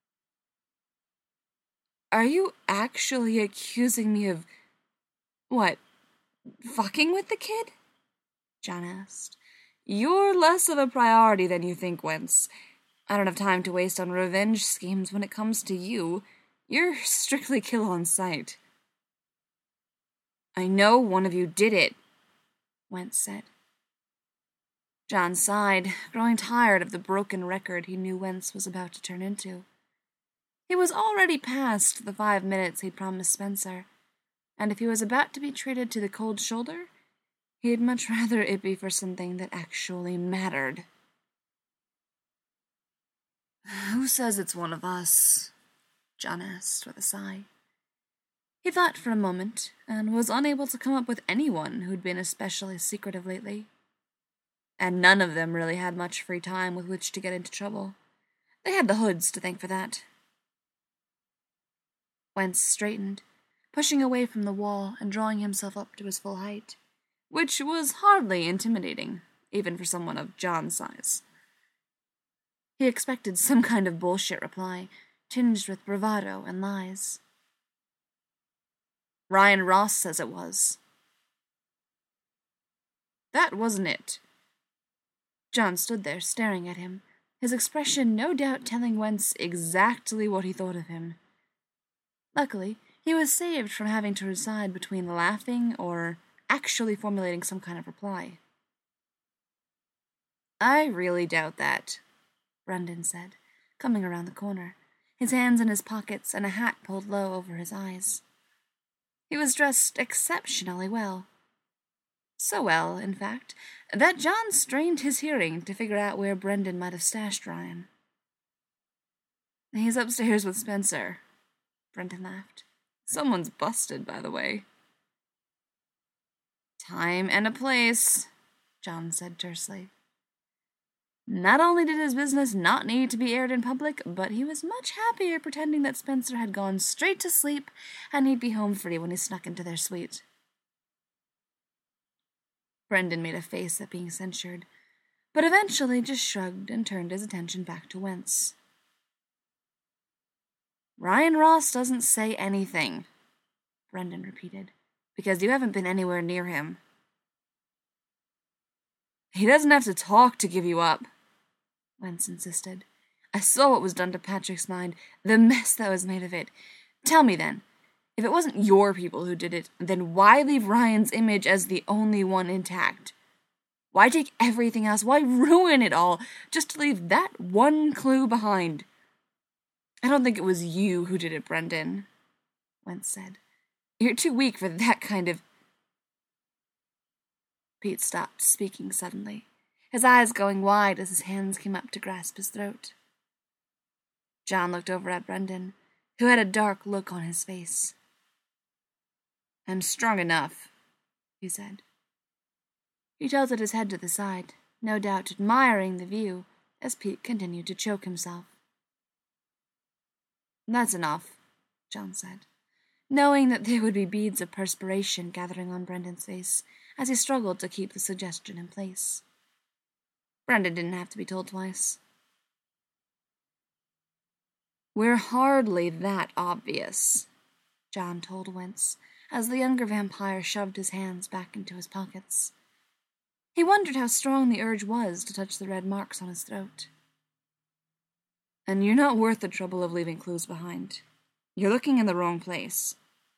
"Are you actually accusing me of, what, fucking with the kid?" John asked. "You're less of a priority than you think, Wentz. I don't have time to waste on revenge schemes when it comes to you. You're strictly kill on sight." "I know one of you did it," Wentz said. John sighed, growing tired of the broken record he knew Wentz was about to turn into. He was already past the 5 minutes he'd promised Spencer, and if he was about to be treated to the cold shoulder, he'd much rather it be for something that actually mattered. "Who says it's one of us?" John asked with a sigh. He thought for a moment, and was unable to come up with anyone who'd been especially secretive lately. And none of them really had much free time with which to get into trouble. They had the Hoods to thank for that. Wentz straightened, pushing away from the wall and drawing himself up to his full height, which was hardly intimidating, even for someone of John's size. He expected some kind of bullshit reply, tinged with bravado and lies. "Ryan Ross says it was." "That wasn't it." John stood there, staring at him, his expression no doubt telling Wentz exactly what he thought of him. Luckily, he was saved from having to decide between laughing or actually formulating some kind of reply. "I really doubt that," Brendan said, coming around the corner, his hands in his pockets and a hat pulled low over his eyes. He was dressed exceptionally well. So well, in fact, that John strained his hearing to figure out where Brendan might have stashed Ryan. "He's upstairs with Spencer," Brendan laughed. "Someone's busted, by the way." "Time and a place," John said tersely. Not only did his business not need to be aired in public, but he was much happier pretending that Spencer had gone straight to sleep and he'd be home free when he snuck into their suite. Brendan made a face at being censured, but eventually just shrugged and turned his attention back to Wentz. "Ryan Ross doesn't say anything," Brendan repeated, "because you haven't been anywhere near him." "He doesn't have to talk to give you up," Wentz insisted. "I saw what was done to Patrick's mind, the mess that was made of it. Tell me then, if it wasn't your people who did it, then why leave Ryan's image as the only one intact? Why take everything else? Why ruin it all, just to leave that one clue behind? I don't think it was you who did it, Brendan," Wentz said. "You're too weak for that kind of—" Pete stopped speaking suddenly, his eyes going wide as his hands came up to grasp his throat. John looked over at Brendan, who had a dark look on his face. "I'm strong enough," he said. He tilted his head to the side, no doubt admiring the view, as Pete continued to choke himself. "That's enough," John said, knowing that there would be beads of perspiration gathering on Brendan's face as he struggled to keep the suggestion in place. Brendan didn't have to be told twice. We're hardly that obvious, John told Wentz, as the younger vampire shoved his hands back into his pockets. He wondered how strong the urge was to touch the red marks on his throat. And you're not worth the trouble of leaving clues behind. You're looking in the wrong place.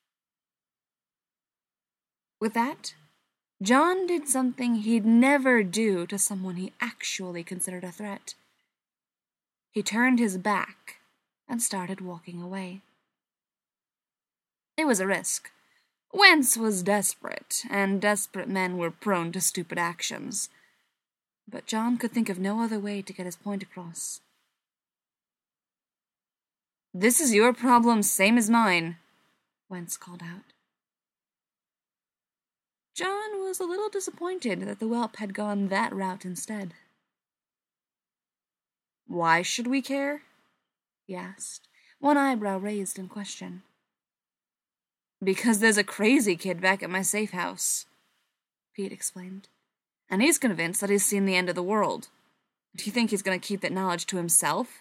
With that, John did something he'd never do to someone he actually considered a threat. He turned his back and started walking away. It was a risk. Wentz was desperate, and desperate men were prone to stupid actions. But John could think of no other way to get his point across. "This is your problem, same as mine," Wentz called out. John was a little disappointed that the whelp had gone that route instead. "Why should we care?" he asked, one eyebrow raised in question. "Because there's a crazy kid back at my safe house," Pete explained. "And he's convinced that he's seen the end of the world. Do you think he's going to keep that knowledge to himself?"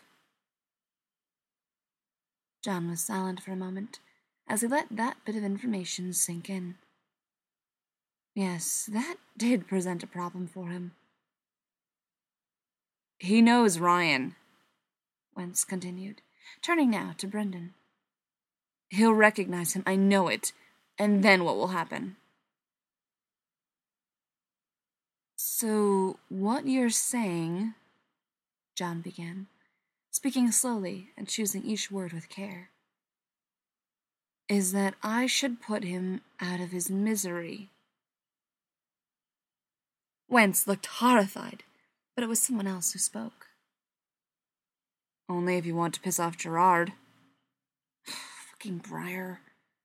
John was silent for a moment, as he let that bit of information sink in. Yes, that did present a problem for him. "He knows Ryan," Wentz continued, turning now to Brendan. "He'll recognize him, I know it. And then what will happen?" "So, what you're saying," John began, speaking slowly and choosing each word with care, "is that I should put him out of his misery." Wentz looked horrified, but it was someone else who spoke. "Only if you want to piss off Gerard." Fucking Briar.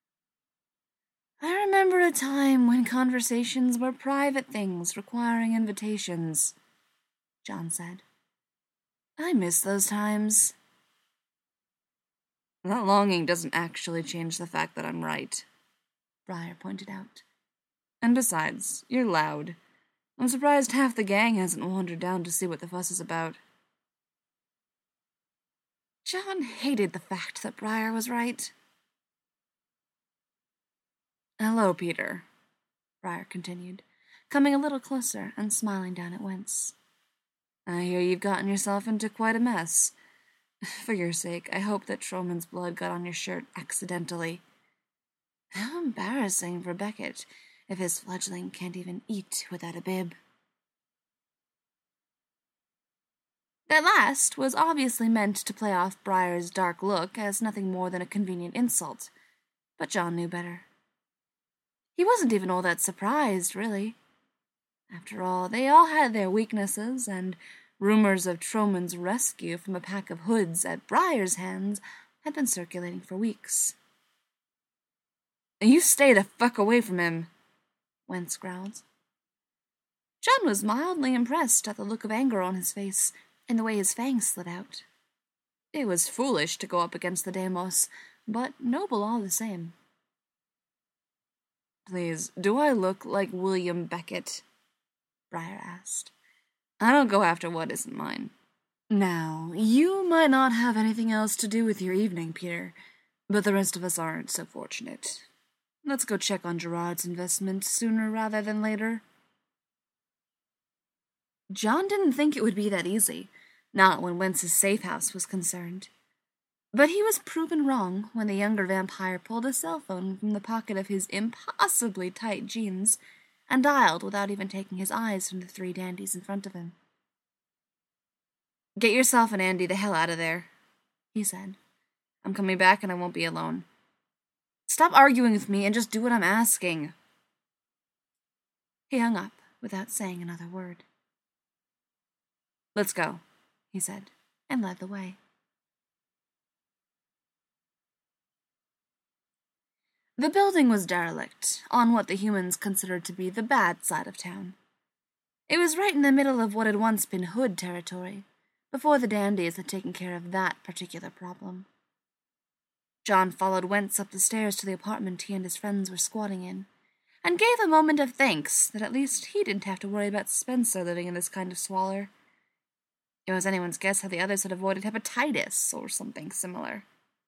"I remember a time when conversations were private things requiring invitations," John said. "I miss those times." "That longing doesn't actually change the fact that I'm right," Briar pointed out. "And besides, you're loud. I'm surprised half the gang hasn't wandered down to see what the fuss is about." John hated the fact that Briar was right. "Hello, Peter," Briar continued, coming a little closer and smiling down at Wentz. "I hear you've gotten yourself into quite a mess. For your sake, I hope that Trollman's blood got on your shirt accidentally. How embarrassing for Beckett if his fledgling can't even eat without a bib." That last was obviously meant to play off Briar's dark look as nothing more than a convenient insult, but John knew better. He wasn't even all that surprised, really. After all, they all had their weaknesses, and rumors of Trollman's rescue from a pack of hoods at Briar's hands had been circulating for weeks. "You stay the fuck away from him," Wentz growled. John was mildly impressed at the look of anger on his face and the way his fangs slid out. It was foolish to go up against the Deimos, but noble all the same. "Please, do I look like William Beckett?" Briar asked. "I don't go after what isn't mine." "Now, you might not have anything else to do with your evening, Peter, but the rest of us aren't so fortunate. Let's go check on Gerard's investment sooner rather than later." John didn't think it would be that easy, not when Wentz's safe house was concerned. But he was proven wrong when the younger vampire pulled a cell phone from the pocket of his impossibly tight jeans and dialed without even taking his eyes from the three dandies in front of him. "Get yourself and Andy the hell out of there," he said. "I'm coming back and I won't be alone. Stop arguing with me and just do what I'm asking." He hung up without saying another word. "Let's go," he said, and led the way. The building was derelict, on what the humans considered to be the bad side of town. It was right in the middle of what had once been Hood territory, before the dandies had taken care of that particular problem. John followed Wentz up the stairs to the apartment he and his friends were squatting in, and gave a moment of thanks that at least he didn't have to worry about Spencer living in this kind of squalor. It was anyone's guess how the others had avoided hepatitis or something similar.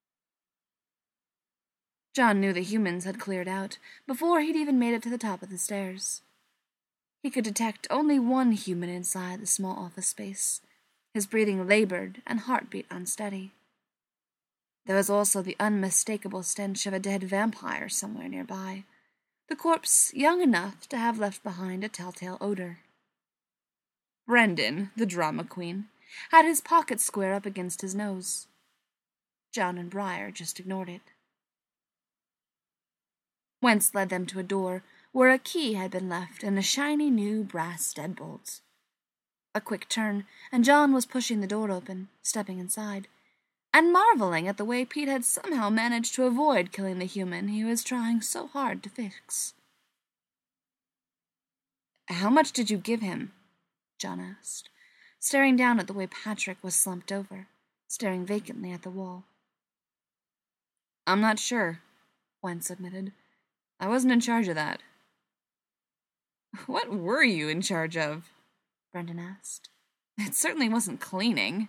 John knew the humans had cleared out before he'd even made it to the top of the stairs. He could detect only one human inside the small office space, his breathing labored and heartbeat unsteady. There was also the unmistakable stench of a dead vampire somewhere nearby, the corpse young enough to have left behind a telltale odor. Brendan, the drama queen, had his pocket square up against his nose. John and Briar just ignored it. Wentz led them to a door where a key had been left in a shiny new brass deadbolt. A quick turn, and John was pushing the door open, stepping inside, and marveling at the way Pete had somehow managed to avoid killing the human he was trying so hard to fix. "How much did you give him?" John asked, staring down at the way Patrick was slumped over, staring vacantly at the wall. "I'm not sure," Wentz admitted. "I wasn't in charge of that." "What were you in charge of?" Brendan asked. "It certainly wasn't cleaning."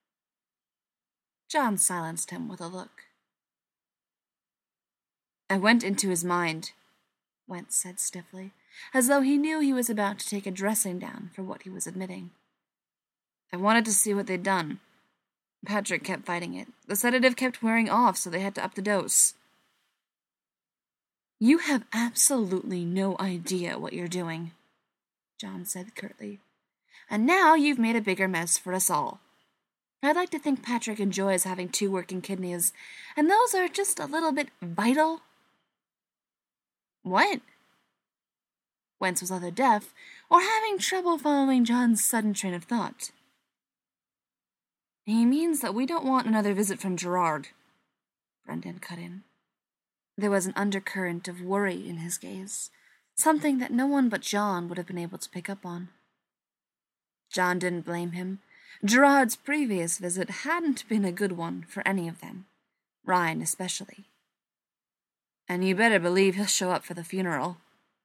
John silenced him with a look. "I went into his mind," Wentz said stiffly, as though he knew he was about to take a dressing down for what he was admitting. "I wanted to see what they'd done. Patrick kept fighting it. The sedative kept wearing off, so they had to up the dose." "You have absolutely no idea what you're doing," John said curtly. "And now you've made a bigger mess for us all. I'd like to think Patrick enjoys having 2 working kidneys, and those are just a little bit vital." "What?" Wentz was either deaf or having trouble following John's sudden train of thought. "He means that we don't want another visit from Gerard," Brendan cut in. There was an undercurrent of worry in his gaze, something that no one but John would have been able to pick up on. John didn't blame him. Gerard's previous visit hadn't been a good one for any of them, Ryan especially. "And you better believe he'll show up for the funeral."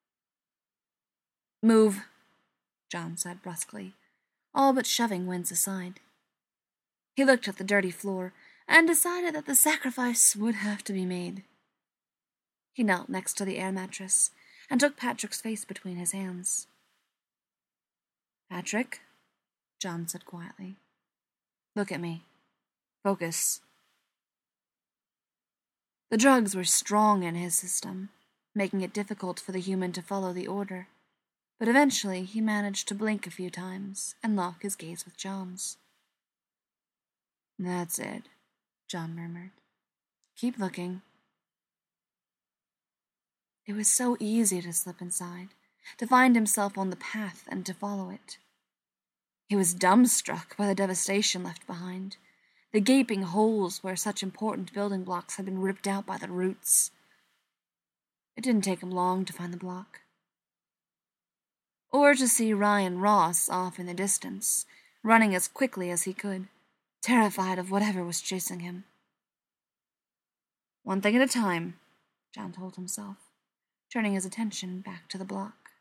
"Move," John said brusquely, all but shoving Wentz aside. He looked at the dirty floor and decided that the sacrifice would have to be made. He knelt next to the air mattress and took Patrick's face between his hands. "Patrick," John said quietly, "look at me. Focus." The drugs were strong in his system, making it difficult for the human to follow the order, but eventually he managed to blink a few times and lock his gaze with John's. "That's it," John murmured. "Keep looking." It was so easy to slip inside, to find himself on the path and to follow it. He was dumbstruck by the devastation left behind, the gaping holes where such important building blocks had been ripped out by the roots. It didn't take him long to find the block. Or to see Ryan Ross off in the distance, running as quickly as he could, terrified of whatever was chasing him. "One thing at a time," John told himself, turning his attention back to the block.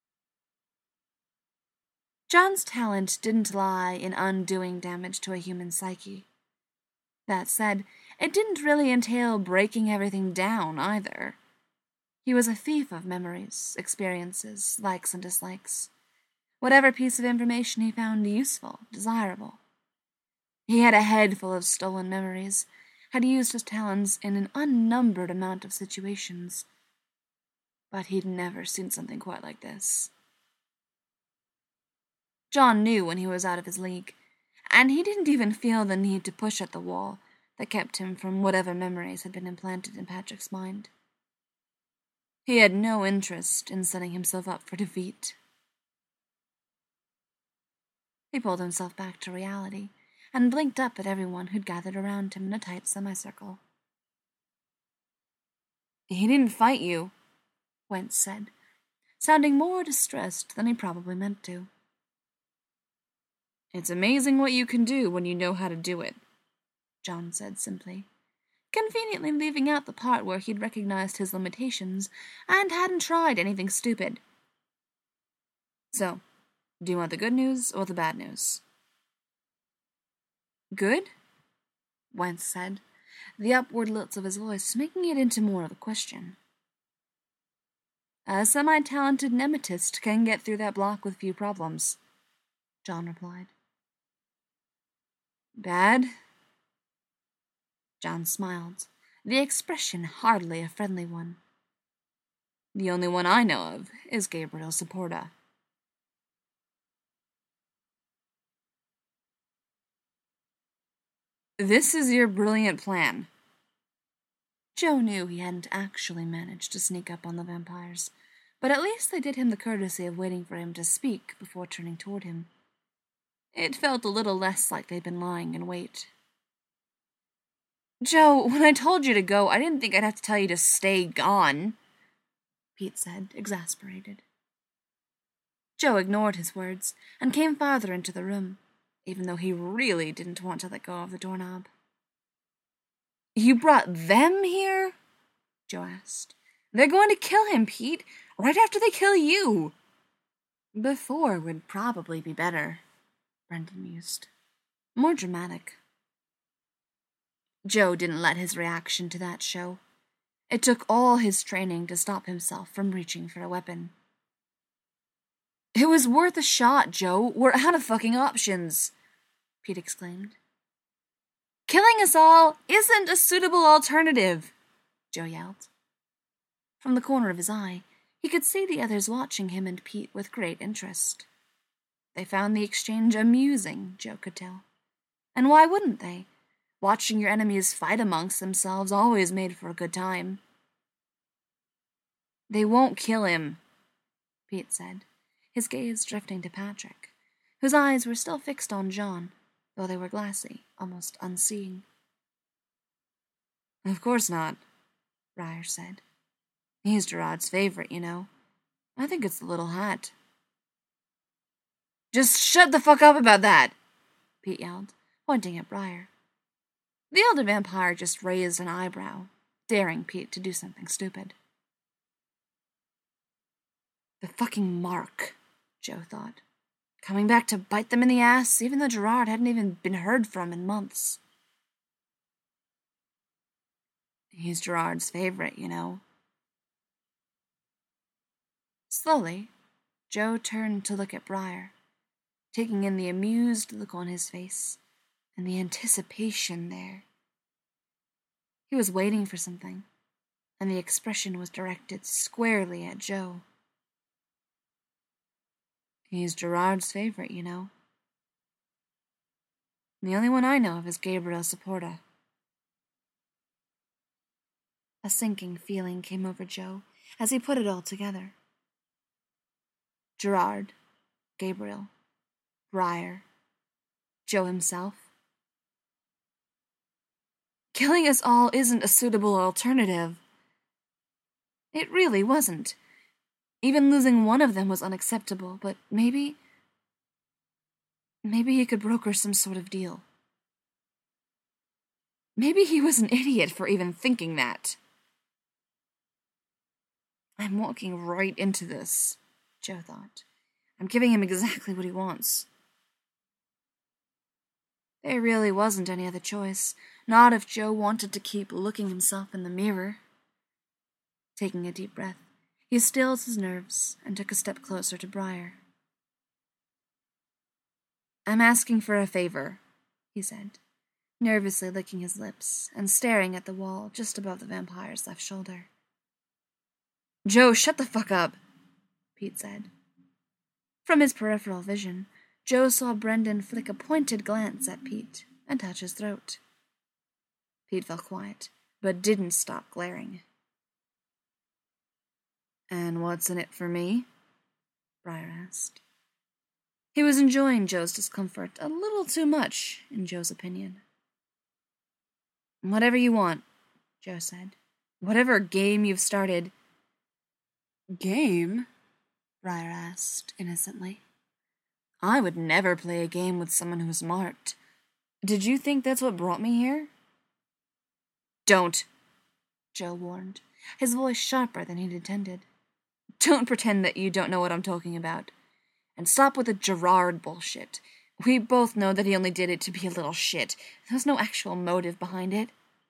John's talent didn't lie in undoing damage to a human psyche. That said, it didn't really entail breaking everything down either. He was a thief of memories, experiences, likes and dislikes. Whatever piece of information he found useful, desirable. He had a head full of stolen memories, had used his talents in an unnumbered amount of situations. But he'd never seen something quite like this. John knew when he was out of his league, and he didn't even feel the need to push at the wall that kept him from whatever memories had been implanted in Patrick's mind. He had no interest in setting himself up for defeat. He pulled himself back to reality and blinked up at everyone who'd gathered around him in a tight semicircle. "He didn't fight you," Wentz said, sounding more distressed than he probably meant to. "It's amazing what you can do when you know how to do it," John said simply, conveniently leaving out the part where he'd recognized his limitations and hadn't tried anything stupid. "So, do you want the good news or the bad news?" Good? Wentz said, the upward lilt of his voice making it into more of a question. A semi-talented nematist can get through that block with few problems, John replied. Bad? John smiled, the expression hardly a friendly one. The only one I know of is Gabriel Saporta. This is your brilliant plan. Joe knew he hadn't actually managed to sneak up on the vampires, but at least they did him the courtesy of waiting for him to speak before turning toward him. It felt a little less like they'd been lying in wait. Joe, when I told you to go, I didn't think I'd have to tell you to stay gone, Pete said, exasperated. Joe ignored his words and came farther into the room, even though he really didn't want to let go of the doorknob. You brought them here? Joe asked. They're going to kill him, Pete, right after they kill you. Before would probably be better, Brendan mused. More dramatic. Joe didn't let his reaction to that show. It took all his training to stop himself from reaching for a weapon. It was worth a shot, Joe. We're out of fucking options, Pete exclaimed. Killing us all isn't a suitable alternative, Joe yelled. From the corner of his eye, he could see the others watching him and Pete with great interest. They found the exchange amusing, Joe could tell. And why wouldn't they? Watching your enemies fight amongst themselves always made for a good time. They won't kill him, Pete said, his gaze drifting to Patrick, whose eyes were still fixed on John, though they were glassy, almost unseeing. Of course not, Briar said. He's Gerard's favorite, you know. I think it's the little hat. Just shut the fuck up about that, Pete yelled, pointing at Briar. The elder vampire just raised an eyebrow, daring Pete to do something stupid. The fucking mark, Joe thought. Coming back to bite them in the ass, even though Gerard hadn't even been heard from in months. He's Gerard's favorite, you know. Slowly, Joe turned to look at Briar, taking in the amused look on his face and the anticipation there. He was waiting for something, and the expression was directed squarely at Joe. He's Gerard's favorite, you know. The only one I know of is Gabriel Saporta. A sinking feeling came over Joe as he put it all together. Gerard, Gabriel, Briar, Joe himself. Killing us all isn't a suitable alternative. It really wasn't. Even losing one of them was unacceptable, but maybe he could broker some sort of deal. Maybe he was an idiot for even thinking that. I'm walking right into this, Joe thought. I'm giving him exactly what he wants. There really wasn't any other choice, not if Joe wanted to keep looking himself in the mirror. Taking a deep breath, he stilled his nerves and took a step closer to Briar. I'm asking for a favor, he said, nervously licking his lips and staring at the wall just above the vampire's left shoulder. Joe, shut the fuck up, Pete said. From his peripheral vision, Joe saw Brendan flick a pointed glance at Pete and touch his throat. Pete fell quiet, but didn't stop glaring. And what's in it for me? Briar asked. He was enjoying Joe's discomfort a little too much, in Joe's opinion. Whatever you want, Joe said. Whatever game you've started. Game? Briar asked innocently. I would never play a game with someone who's marked. Did you think that's what brought me here? Don't, Joe warned, his voice sharper than he'd intended. Don't pretend that you don't know what I'm talking about. And stop with the Gerard bullshit. We both know that he only did it to be a little shit. There was no actual motive behind it.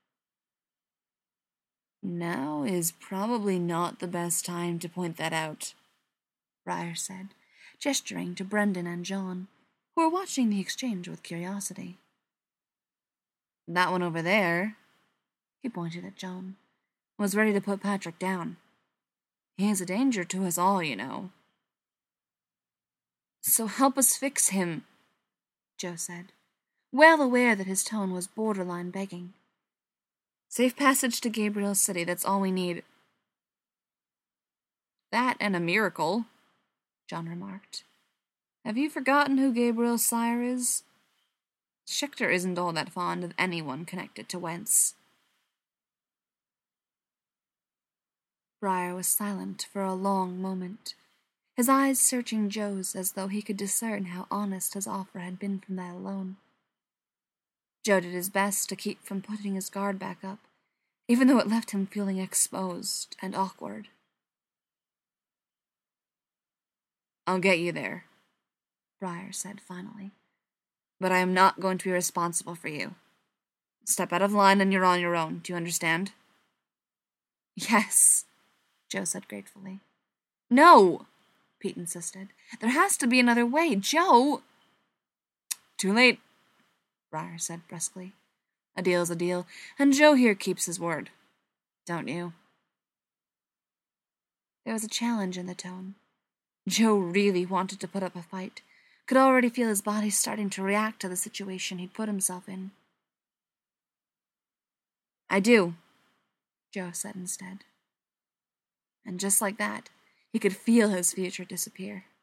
Now is probably not the best time to point that out, Briar said, gesturing to Brendan and John, who were watching the exchange with curiosity. That one over there, he pointed at John, was ready to put Patrick down. He is a danger to us all, you know. So help us fix him, Joe said, well aware that his tone was borderline begging. Safe passage to Gabriel's city, that's all we need. That and a miracle, John remarked. Have you forgotten who Gabriel's sire is? Schechter isn't all that fond of anyone connected to Wentz. Briar was silent for a long moment, his eyes searching Joe's as though he could discern how honest his offer had been from that alone. Joe did his best to keep from putting his guard back up, even though it left him feeling exposed and awkward. I'll get you there, Briar said finally. But I am not going to be responsible for you. Step out of line and you're on your own, do you understand? Yes, Joe said gratefully. No, Pete insisted. There has to be another way, Joe! Too late, Briar said brusquely. A deal's a deal, and Joe here keeps his word. Don't you? There was a challenge in the tone. Joe really wanted to put up a fight, could already feel his body starting to react to the situation he'd put himself in. I do, Joe said instead. And just like that, he could feel his future disappear.